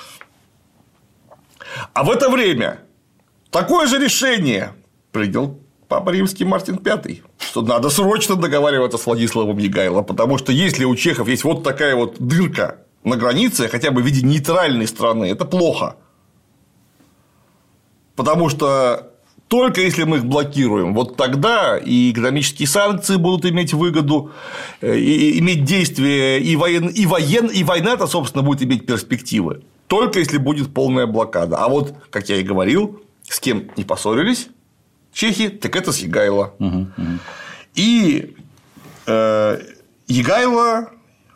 А в это время такое же решение принял Папа Римский Мартин V, что надо срочно договариваться с Владиславом Ягайло, потому что если у чехов есть вот такая вот дырка на границе, хотя бы в виде нейтральной страны, это плохо. Потому что только если мы их блокируем. Вот тогда и экономические санкции будут иметь выгоду, и иметь действие, и война-то, собственно, будет иметь перспективы. Только если будет полная блокада. А вот, как я и говорил, с кем не поссорились чехи, так это с Егайло. И Егайло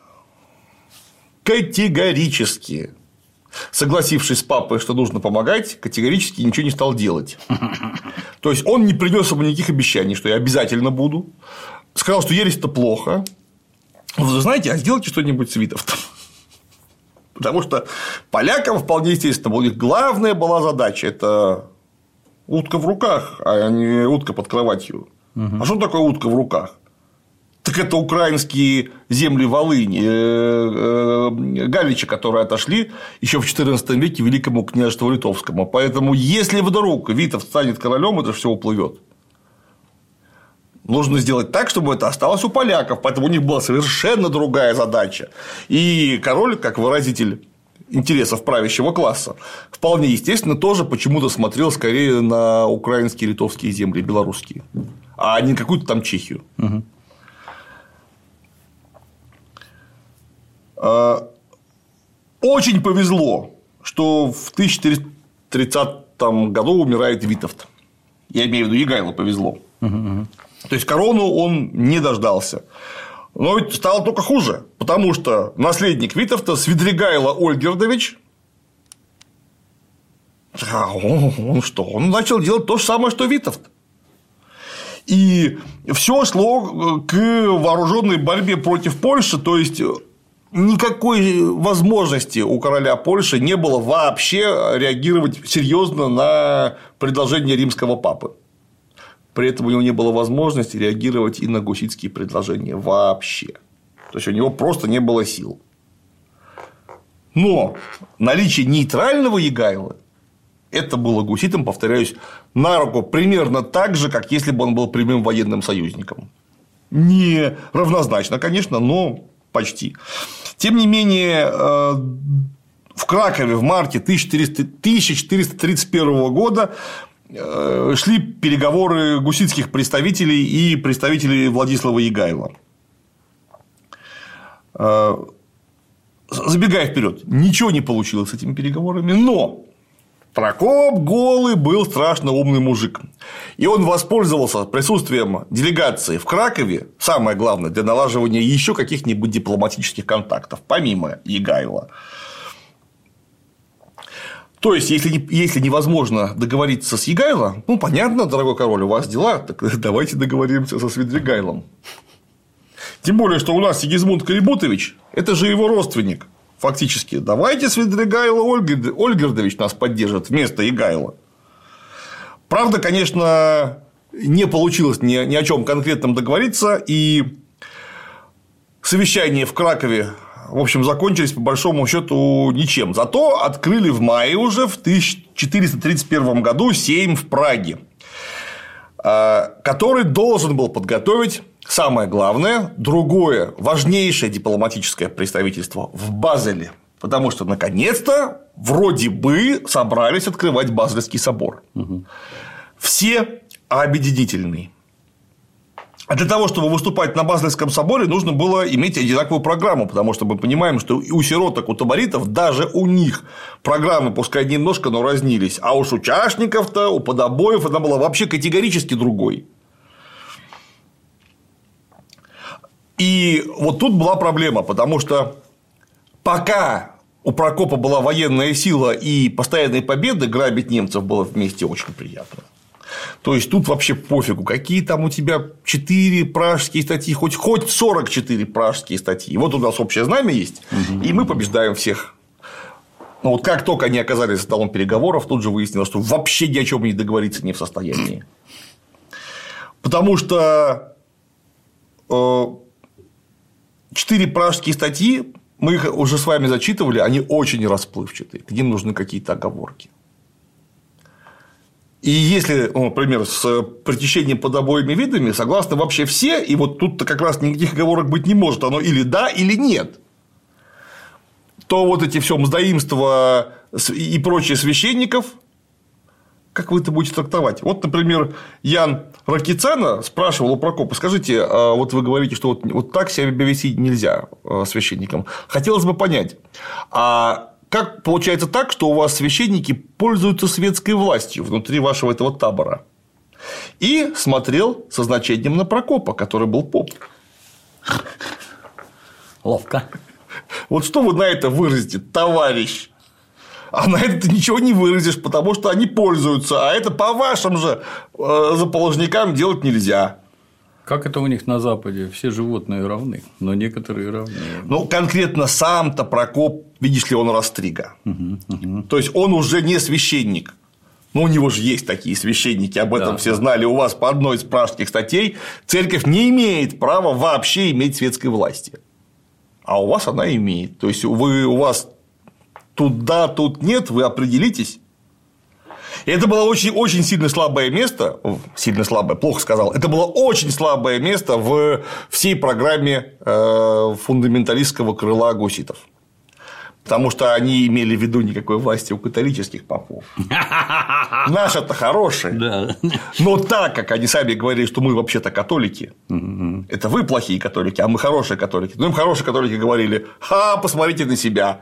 категорически, согласившись с папой, что нужно помогать, категорически ничего не стал делать. То есть он не принес ему никаких обещаний, что я обязательно буду. Сказал, что ересь – это плохо. Вы знаете, а сделайте что-нибудь с Витовтом. Потому что полякам вполне естественно, у них главная была задача – это утка в руках, а не утка под кроватью. А что такое утка в руках? Так это украинские земли Волыни, Галичи, которые отошли еще в XIV веке Великому княжеству Литовскому. Поэтому, если вдруг Витовт станет королем, это все уплывет. Нужно сделать так, чтобы это осталось у поляков. Поэтому у них была совершенно другая задача. И король, как выразитель интересов правящего класса, вполне естественно, тоже почему-то смотрел скорее на украинские, литовские земли, белорусские, а не какую-то там Чехию. Очень повезло, что в 1430 году умирает Витовт. Я имею в виду, Егайло повезло. То есть корону он не дождался. Но ведь стало только хуже, потому что наследник Витовта Свидригайло Ольгердович, он начал делать то же самое, что Витовт. И все шло к вооруженной борьбе против Польши, то есть никакой возможности у короля Польши не было вообще реагировать серьезно на предложение римского папы. При этом у него не было возможности реагировать и на гуситские предложения вообще. То есть у него просто не было сил. Но наличие нейтрального Егайлы – это было гуситам, повторяюсь, на руку примерно так же, как если бы он был прямым военным союзником. Не равнозначно, конечно, но почти. Тем не менее, в Кракове в марте 1431 года шли переговоры гуситских представителей и представителей Владислава Егайло. Забегая вперед, ничего не получилось с этими переговорами, но Прокоп Голый был страшно умный мужик. И он воспользовался присутствием делегации в Кракове, самое главное, для налаживания еще каких-нибудь дипломатических контактов, помимо Егайло. То есть, если невозможно договориться с Егайло, ну, понятно, дорогой король, у вас дела, так давайте договоримся со Свидригайлом. Тем более, что у нас Сигизмунд Карибутович – это же его родственник. Фактически, давайте Свидригайло Ольгердович нас поддержит вместо Егайло. Правда, конечно, не получилось ни о чем конкретном договориться, и совещания в Кракове, в общем, закончились по большому счету ничем. Зато открыли в мае уже в 1431 году Сейм в Праге, который должен был подготовить самое главное, другое, важнейшее дипломатическое представительство в Базеле. Потому что, наконец-то, вроде бы собрались открывать Базельский собор. Все объединительные. А для того, чтобы выступать на Базельском соборе, нужно было иметь одинаковую программу, потому что мы понимаем, что и у сироток, у таборитов, даже у них программы, пускай немножко, но разнились. А уж у чашников-то, у подобоев она была вообще категорически другой. И вот тут была проблема, потому что пока у Прокопа была военная сила и постоянные победы, грабить немцев было вместе очень приятно. То есть тут вообще пофигу, какие там у тебя 4 пражские статьи, хоть 44 пражские статьи. Вот у нас общее знамя есть, и мы побеждаем всех. Но вот как только они оказались за столом переговоров, тут же выяснилось, что вообще ни о чем не договориться не в состоянии. Потому что 4 пражские статьи, мы их уже с вами зачитывали, они очень расплывчатые, к ним нужны какие-то оговорки. И если, например, с притещением под обоими видами согласны вообще все, и вот тут-то как раз никаких оговорок быть не может, оно или да, или нет, то вот эти все мздоимства и прочие священников Как вы это будете трактовать? Вот, например, Ян Ракицана спрашивал у Прокопа: скажите, вот вы говорите, что вот так себя вести нельзя священникам. Хотелось бы понять, а как получается так, что у вас священники пользуются светской властью внутри вашего этого табора? И смотрел со значением на Прокопа, который был поп. Ловко. Вот что вы на это выразите, товарищ? А на это ты ничего не выразишь, потому что они пользуются, а это по вашим же заположникам делать нельзя. Как это у них на Западе? Все животные равны, но некоторые равны. Ну, конкретно сам-то Прокоп, видишь ли, он растрига. То есть он уже не священник. Ну, у него же есть такие священники, об этом все знали. У вас по одной из пражских статей церковь не имеет права вообще иметь светской власти. А у вас она имеет. То есть у вас тут да, тут нет, вы определитесь. И это было очень сильно слабое место, сильно слабое, плохо сказал, это было очень слабое место в всей программе фундаменталистского крыла гуситов. Потому что они имели в виду никакой власти у католических попов. Наши-то хорошие. Да. Но так как они сами говорили, что мы вообще-то католики, это вы плохие католики, а мы хорошие католики. Ну, им хорошие католики говорили: посмотрите на себя.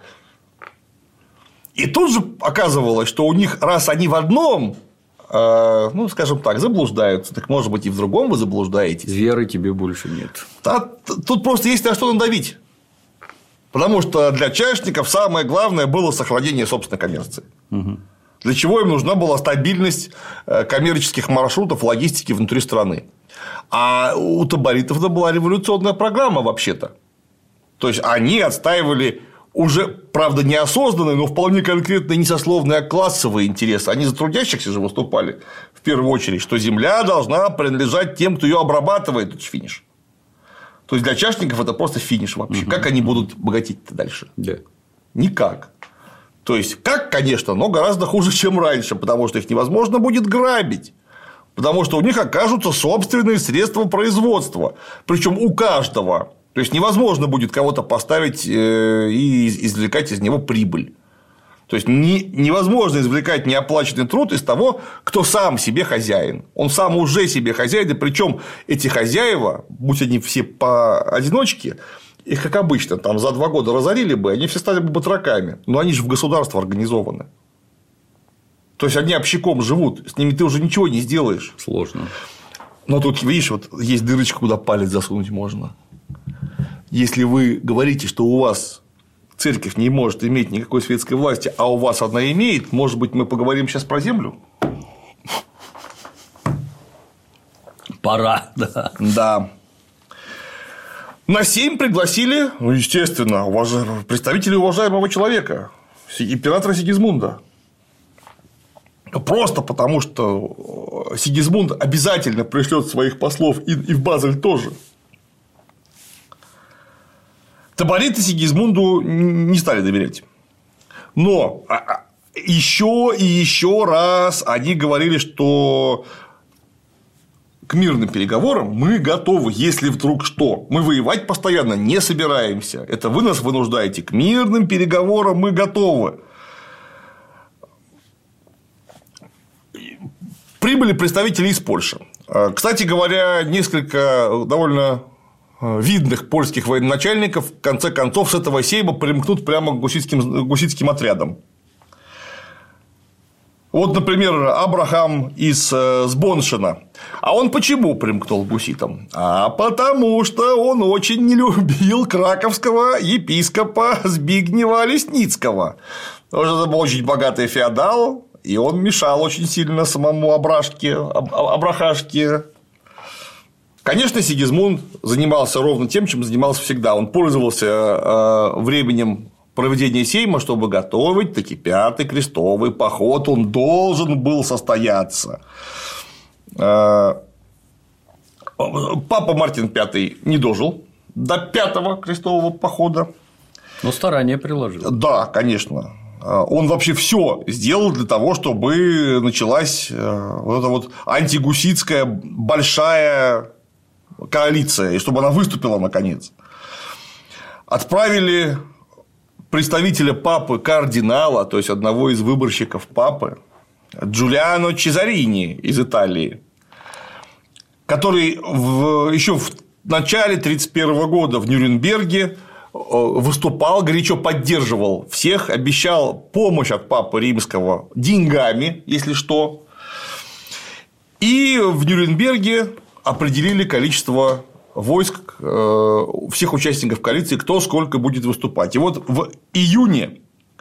И тут же оказывалось, что у них, раз они в одном, ну, скажем так, заблуждаются, так, может быть, и в другом вы заблуждаетесь. Веры тебе больше нет. Тут просто есть на что надавить. Потому что для чашников самое главное было сохранение собственной коммерции. Для чего им нужна была стабильность коммерческих маршрутов, логистики внутри страны. А у таборитов это была революционная программа, вообще-то. То есть они отстаивали уже, правда, неосознанные, но вполне конкретные несословные, а классовые интересы. Они за трудящихся же выступали в первую очередь, что земля должна принадлежать тем, кто ее обрабатывает. Это же финиш. То есть для чашников это просто финиш вообще. Как они будут богатеть-то дальше? Да. Никак. То есть, как, конечно, но гораздо хуже, чем раньше, потому что их невозможно будет грабить. Потому что у них окажутся собственные средства производства. Причем у каждого. То есть невозможно будет кого-то поставить и извлекать из него прибыль. То есть невозможно извлекать неоплаченный труд из того, кто сам себе хозяин. Он сам уже себе хозяин, и причем эти хозяева, будь они все поодиночке, их, как обычно, там за 2 года разорили бы, они все стали бы батраками. Но они же в государство организованы. То есть они общаком живут, с ними ты уже ничего не сделаешь. Сложно. Но тут, видишь, вот есть дырочка, куда палец засунуть можно. Если вы говорите, что у вас церковь не может иметь никакой светской власти, а у вас она имеет, может быть, мы поговорим сейчас про землю? Пора, да. Да. На Сейм пригласили, ну, естественно, представителей уважаемого человека, императора Сигизмунда. Просто потому, что Сигизмунд обязательно пришлет своих послов и в Базель тоже. Табориты Сигизмунду не стали доверять. Но еще и еще раз они говорили, что к мирным переговорам мы готовы, если вдруг что. Мы воевать постоянно не собираемся. Это вы нас вынуждаете. К мирным переговорам мы готовы. Прибыли представители из Польши. Кстати говоря, несколько довольно видных польских военачальников в конце концов с этого сейма примкнут прямо к гуситским отрядам. Вот, например, Абрахам из Сбоншина. А он почему примкнул к гуситам? А потому что он очень не любил краковского епископа Збигнева Лесницкого. Потому что это был очень богатый феодал, и он мешал очень сильно самому Абрахашке. Конечно, Сигизмунд занимался ровно тем, чем занимался всегда. Он пользовался временем проведения сейма, чтобы готовить таки 5-й крестовый поход. Он должен был состояться. Папа Мартин V не дожил до 5-го крестового похода. Но старания приложил. Да, конечно. Он вообще все сделал для того, чтобы началась вот эта вот антигуситская большая коалиция, и чтобы она выступила наконец. Отправили представителя папы, кардинала, то есть одного из выборщиков папы, Джулиано Чезарини из Италии, который еще в начале 1931 года в Нюрнберге выступал, горячо поддерживал всех, обещал помощь от Папы Римского деньгами, если что. И в Нюрнберге определили количество войск всех участников коалиции, кто сколько будет выступать. И вот в июне,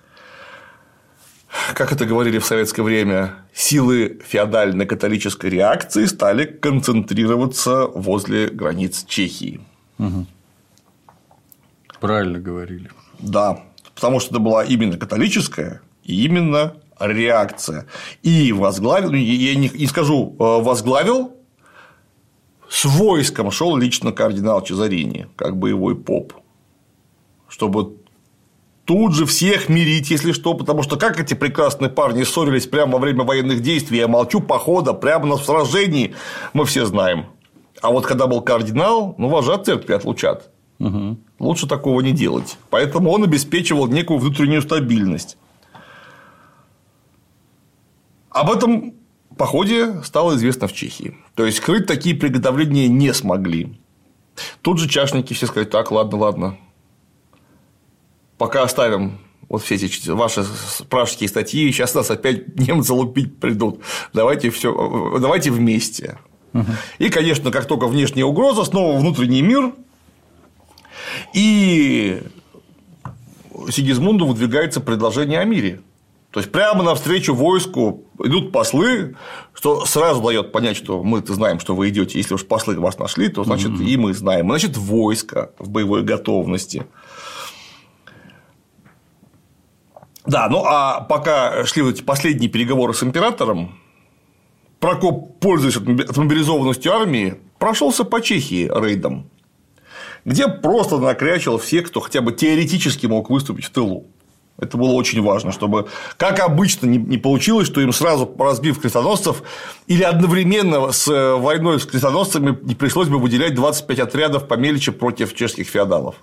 как это говорили в советское время, силы феодальной католической реакции стали концентрироваться возле границ Чехии. Угу. Правильно говорили. Да, потому что это была именно католическая и именно реакция. И возглавил, я не скажу, возглавил, с войском шел лично кардинал Чезарини, как боевой поп, чтобы тут же всех мирить, если что, потому что как эти прекрасные парни ссорились прямо во время военных действий, я молчу, похода, прямо на сражении, мы все знаем. А вот когда был кардинал, вожжа от церкви отлучат. Угу. Лучше такого не делать. Поэтому он обеспечивал некую внутреннюю стабильность. Об этом походе стало известно в Чехии. То есть скрыть такие приготовления не смогли. Тут же чашники все сказали: так, ладно. Пока оставим вот все эти ваши пражские статьи, сейчас нас опять немцы лупить придут. Давайте вместе. Угу. И, конечно, как только внешняя угроза, снова внутренний мир. И Сигизмунду выдвигается предложение о мире. То есть прямо навстречу войску идут послы, что сразу дает понять, что мы-то знаем, что вы идете. Если уж послы вас нашли, то значит и мы знаем. Значит, войско в боевой готовности. Да, а пока шли вот эти последние переговоры с императором, Прокоп, пользуясь отмобилизованностью армии, прошелся по Чехии рейдом, где просто накрячил всех, кто хотя бы теоретически мог выступить в тылу. Это было очень важно, чтобы, как обычно, не получилось, что им сразу, разбив крестоносцев, или одновременно с войной с крестоносцами не пришлось бы выделять 25 отрядов помельче против чешских феодалов.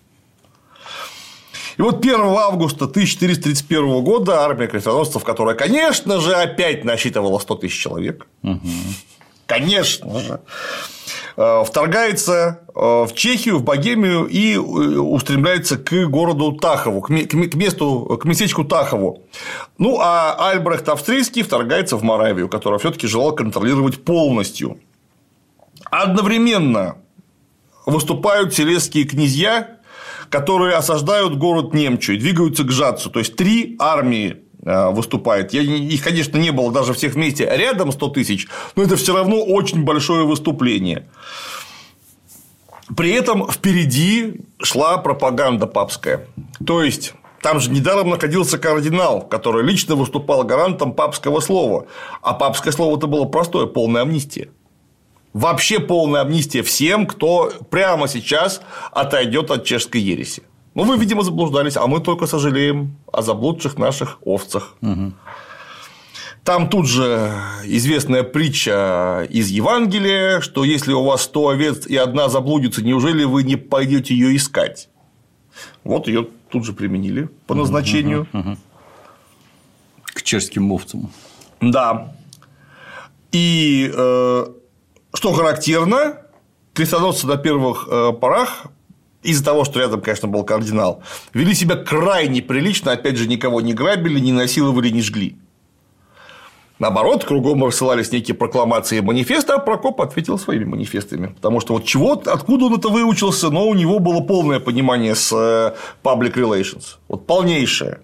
И вот 1 августа 1431 года армия крестоносцев, которая, конечно же, опять насчитывала 100 тысяч человек, конечно же, вторгается в Чехию, в Богемию и устремляется к городу Тахову, к местечку Тахову. А Альбрехт Австрийский вторгается в Моравию, которую все-таки желал контролировать полностью. Одновременно выступают силезские князья, которые осаждают город Немчу и двигаются к Жацу. То есть 3 армии выступает. Их, конечно, не было даже всех вместе рядом 100 тысяч, но это все равно очень большое выступление. При этом впереди шла пропаганда папская. То есть там же недаром находился кардинал, который лично выступал гарантом папского слова. А папское слово-то было простое: полная амнистия. Вообще полная амнистия всем, кто прямо сейчас отойдет от чешской ереси. Вы, видимо, заблуждались, а мы только сожалеем о заблудших наших овцах. Угу. Там тут же известная притча из Евангелия, что если у вас 100 овец и одна заблудится, неужели вы не пойдете ее искать? Вот ее тут же применили по назначению. К чешским овцам. Да. И что характерно, крестоносцы на первых порах, из-за того, что рядом, конечно, был кардинал, вели себя крайне прилично, опять же, никого не грабили, не насиловали, не жгли. Наоборот, кругом рассылались некие прокламации и манифесты, а Прокоп ответил своими манифестами. Потому что откуда он это выучился, но у него было полное понимание с public relations. Полнейшее.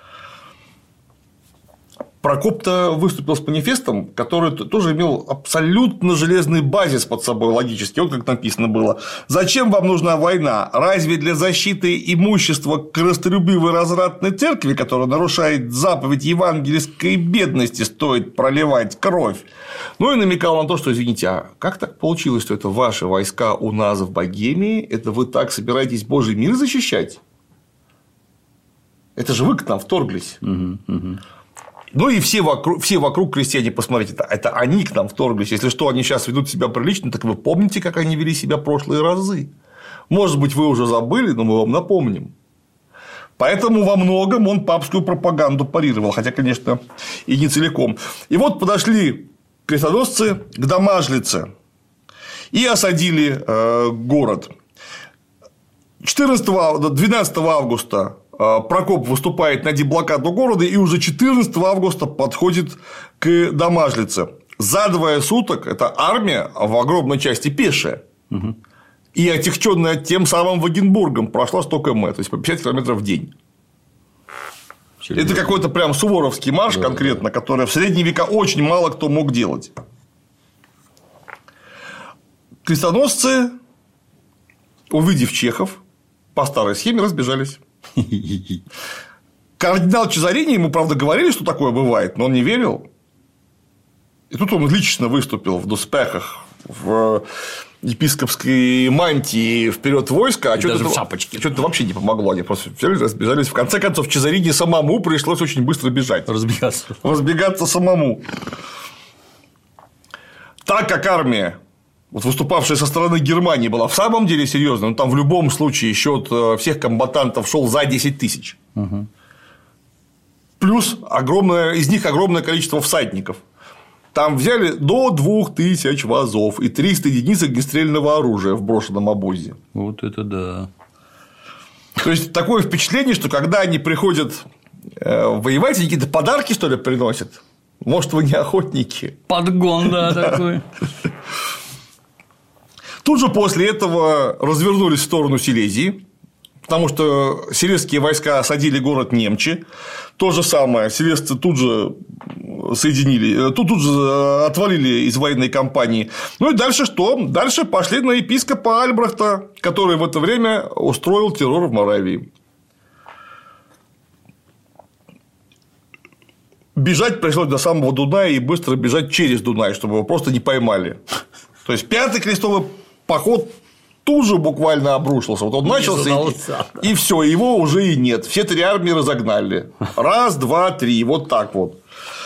Прокоп-то выступил с манифестом, который тоже имел абсолютно железный базис под собой логически. Вот как написано было: зачем вам нужна война? Разве для защиты имущества корыстолюбивой развратной церкви, которая нарушает заповедь евангельской бедности, стоит проливать кровь? И намекал на то, что, извините, а как так получилось, что это ваши войска у нас в Богемии? Это вы так собираетесь Божий мир защищать? Это же вы к нам вторглись. И все вокруг крестьяне, посмотрите, это они к нам вторглись. Если что, они сейчас ведут себя прилично, так вы помните, как они вели себя прошлые разы. Может быть, вы уже забыли, но мы вам напомним. Поэтому во многом он папскую пропаганду парировал, хотя, конечно, и не целиком. И вот подошли крестоносцы к Домажлице и осадили город. 12 августа Прокоп выступает на деблокаду города и уже 14 августа подходит к Домажлице. За 2 суток эта армия в огромной части пешая. И отягченная тем самым Вагенбургом прошла 100 км, то есть по 50 километров в день. Это какой-то прям суворовский марш конкретно, который в средние века очень мало кто мог делать. Крестоносцы, увидев чехов, по старой схеме разбежались. Кардинал Чезарини, ему, правда, говорили, что такое бывает, но он не верил. И тут он лично выступил в доспехах, в епископской мантии вперед войска, а даже в шапочке. Что-то вообще не помогло, они просто все разбежались. В конце концов, Чезарини самому пришлось очень быстро бежать. Разбегаться самому. Так как армия, вот выступавшая со стороны Германии, была в самом деле серьезной, но там в любом случае счет всех комбатантов шел за 10 тысяч. Плюс из них огромное количество всадников. Там взяли до 2000 вазов и 300 единиц огнестрельного оружия в брошенном обозе. Вот это да. То есть такое впечатление, что когда они приходят воевать, они какие-то подарки, что ли, приносят. Может, вы не охотники? Подгон, да, такой. Тут же после этого развернулись в сторону Силезии, потому что силезские войска осадили город Немчи. То же самое, силезцы тут же тут же отвалили из военной кампании. Ну и дальше что? Дальше пошли на епископа Альбрехта, который в это время устроил террор в Моравии. Бежать пришлось до самого Дуная и быстро бежать через Дунай, чтобы его просто не поймали. То есть 5-й крестовый поход тут же буквально обрушился. Вот он начался, и все, его уже и нет. Все 3 армии разогнали. 1, 2, 3. Вот так вот.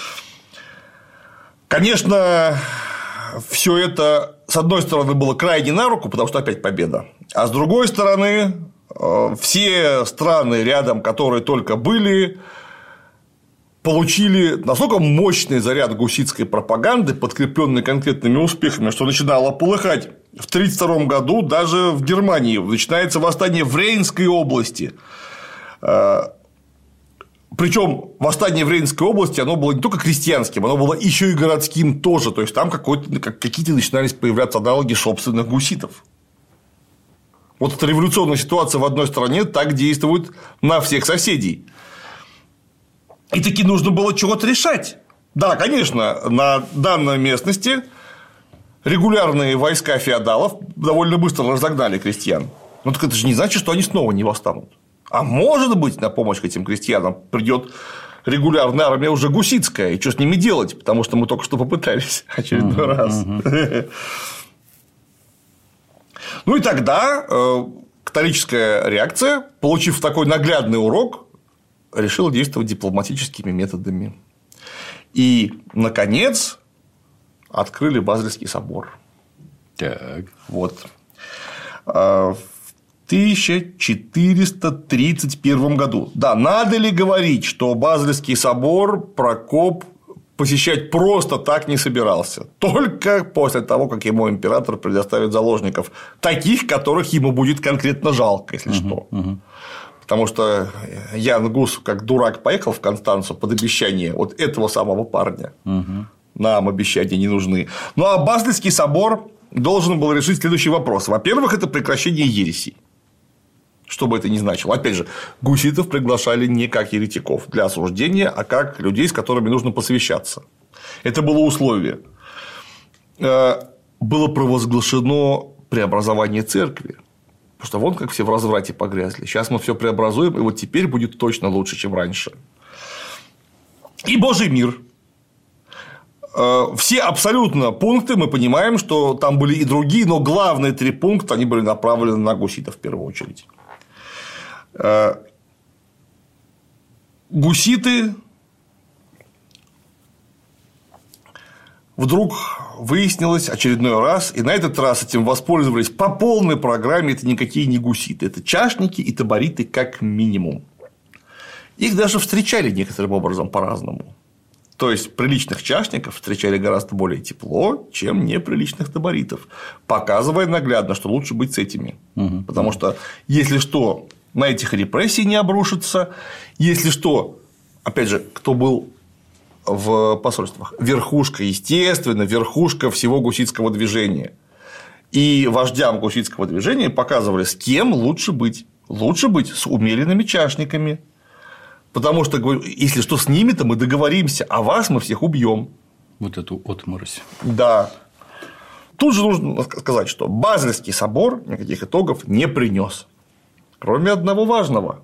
Конечно, все это, с одной стороны, было крайне на руку, потому что опять победа. А с другой стороны, все страны рядом, которые только были, получили настолько мощный заряд гуситской пропаганды, подкрепленный конкретными успехами, что начинало полыхать. В 1932 году даже в Германии начинается восстание в Рейнской области. Причем восстание в Рейнской области, оно было не только крестьянским, оно было еще и городским тоже. То есть там какие-то начинались появляться аналоги собственных гуситов. Вот эта революционная ситуация в одной стране так действует на всех соседей. И таки нужно было чего-то решать. Да, конечно, на данной местности регулярные войска феодалов довольно быстро разогнали крестьян. Но так это же не значит, что они снова не восстанут. А может быть, на помощь к этим крестьянам придет регулярная армия уже гуситская. И что с ними делать? Потому что мы только что попытались очередной раз. Ну и тогда католическая реакция, получив такой наглядный урок, решила действовать дипломатическими методами. И, наконец, открыли Базельский собор. Так. Вот. В 1431 году. Да, надо ли говорить, что Базельский собор Прокоп посещать просто так не собирался. Только после того, как ему император предоставит заложников. Таких, которых ему будет конкретно жалко, если что. Потому что Ян Гус, как дурак, поехал в Констанцу под обещание вот этого самого парня. Нам обещания не нужны. Ну а Базельский собор должен был решить следующий вопрос. Во-первых, это прекращение ересей. Что бы это ни значило. Опять же, гуситов приглашали не как еретиков для осуждения, а как людей, с которыми нужно посвящаться. Это было условие. Было провозглашено преобразование церкви. Потому что вон как все в разврате погрязли. Сейчас мы все преобразуем, и вот теперь будет точно лучше, чем раньше. И Божий мир. Все абсолютно пункты мы понимаем, что там были и другие, но главные 3 пункта они были направлены на гуситов в первую очередь. Гуситы вдруг выяснилось очередной раз, и на этот раз этим воспользовались по полной программе. Это никакие не гуситы, это чашники и табориты как минимум. их даже встречали некоторым образом по-разному. То есть приличных чашников встречали гораздо более тепло, чем неприличных таборитов, показывая наглядно, что лучше быть с этими. Потому что, если что, на этих репрессий не обрушится, если что, опять же, кто был в посольствах, верхушка, естественно, верхушка всего гуситского движения. И вождям гуситского движения показывали, с кем лучше быть. Лучше быть с умеренными чашниками. Потому что, если что, с ними-то мы договоримся, а вас мы всех убьем. Вот эту отморозь. Да. Тут же нужно сказать, что Базельский собор никаких итогов не принес. Кроме одного важного,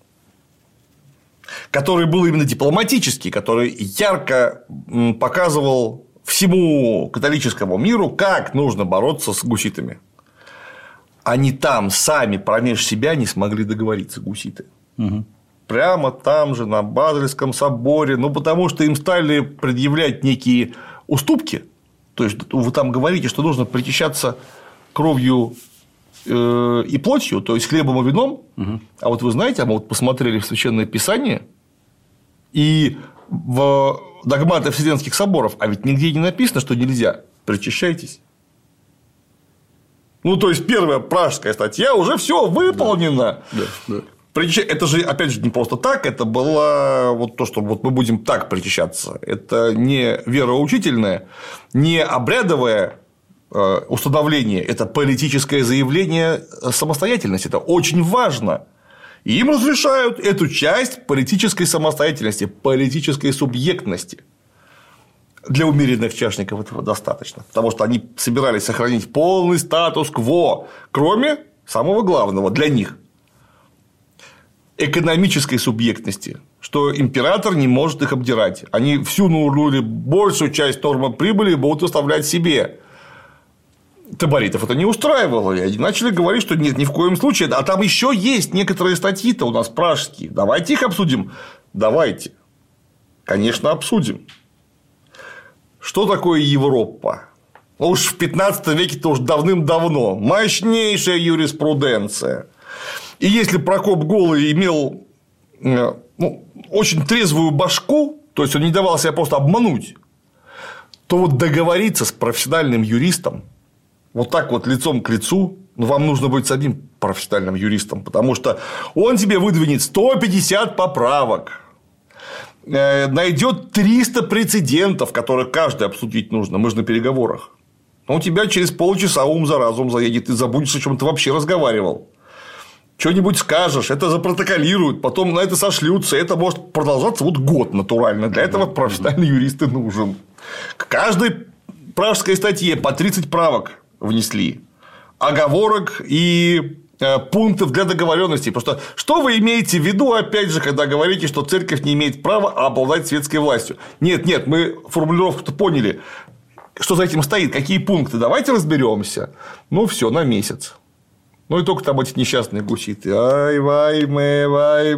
который был именно дипломатический, который ярко показывал всему католическому миру, как нужно бороться с гуситами. Они там сами промеж себя не смогли договориться, гуситы. Прямо там же, на Базельском соборе, потому что им стали предъявлять некие уступки. То есть, вы там говорите, что нужно причащаться кровью и плотью, то есть хлебом и вином. А вот вы знаете, мы вот посмотрели в Священное Писание и в догматы Вселенских соборов, а ведь нигде не написано, что нельзя. Причащайтесь. То есть, первая пражская статья уже все выполнено. Да. Это же, опять же, не просто так, это было вот то, что вот мы будем так причащаться. Это не вероучительное, не обрядовое установление, это политическое заявление самостоятельности. Это очень важно. И им разрешают эту часть политической самостоятельности, политической субъектности. Для умеренных чашников этого достаточно, потому что они собирались сохранить полный статус-кво, кроме самого главного для них – экономической субъектности, что император не может их обдирать. Они всю большую часть нормы прибыли будут оставлять себе. Таборитов это не устраивало, и они начали говорить, что нет, ни в коем случае. А там еще есть некоторые статьи-то у нас пражские. Давайте их обсудим. Давайте. Конечно, обсудим. Что такое Европа? Уж в 15 веке-то уж давным-давно. Мощнейшая юриспруденция. И если Прокоп Голый имел очень трезвую башку, то есть он не давал себя просто обмануть, то вот договориться с профессиональным юристом вот так вот лицом к лицу, вам нужно быть самим профессиональным юристом, потому что он тебе выдвинет 150 поправок, найдет 300 прецедентов, которые каждый обсудить нужно. Мы же на переговорах. Но у тебя через полчаса ум за разум заедет, и забудешь, о чем ты вообще разговаривал. Что-нибудь скажешь, это запротоколируют, потом на это сошлются, это может продолжаться год натурально. Для этого профессиональный юрист и нужен. К каждой пражской статье по 30 правок внесли, оговорок и пунктов для договоренности. Потому что вы имеете в виду, опять же, когда говорите, что церковь не имеет права обладать светской властью? Нет, мы формулировку-то поняли, что за этим стоит, какие пункты. Давайте разберемся. Все, на месяц. И только там эти несчастные гуситы. Ай, вай-мы.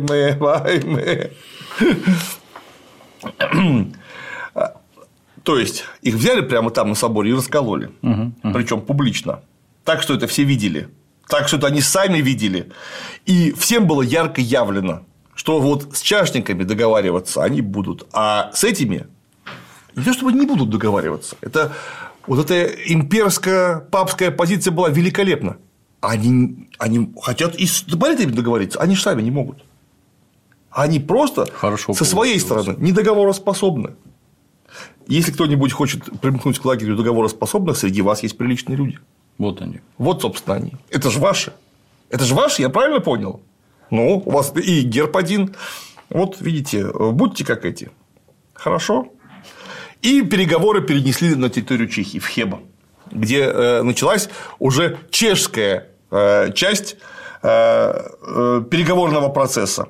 То есть, их взяли прямо там на соборе и раскололи. Причем публично. Так, что это все видели. Так, что это они сами видели. И всем было ярко явлено, что вот с чашниками договариваться они будут, а с этими не то чтобы не будут договариваться. Это вот эта имперско-папская позиция была великолепна. Они хотят и с таборитами договориться, они же сами не могут. Они просто со своей стороны недоговороспособны. Если кто-нибудь хочет примкнуть к лагерю договороспособных, среди вас есть приличные люди. Вот они. Вот, собственно, они. Это же ваши. Это же ваши, я правильно понял? У вас и герб один. Вот, видите, будьте как эти. Хорошо. И переговоры перенесли на территорию Чехии, в Хеба, где началась уже чешская часть переговорного процесса.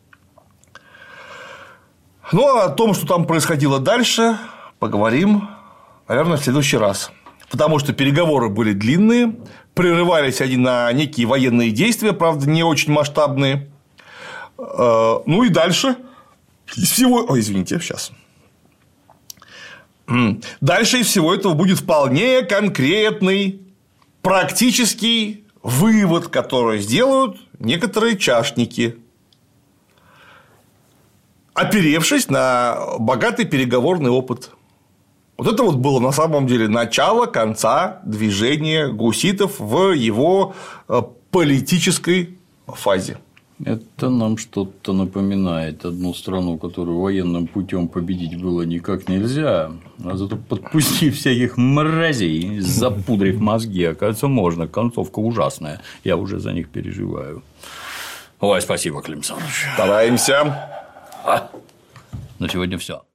О том, что там происходило дальше, поговорим, наверное, в следующий раз. Потому что переговоры были длинные, прерывались они на некие военные действия, правда, не очень масштабные. И дальше из всего... Дальше из всего этого будет вполне конкретный практический вывод, который сделают некоторые чашники. оперевшись на богатый переговорный опыт. Вот это вот было на самом деле начало конца движения гуситов в его политической фазе. Это нам что-то напоминает одну страну, которую военным путем победить было никак нельзя, а зато подпустив всяких мразей, запудрив мозги, оказывается, можно. Концовка ужасная. Я уже за них переживаю. Ой, спасибо, Клим Александрович. Стараемся. На сегодня все.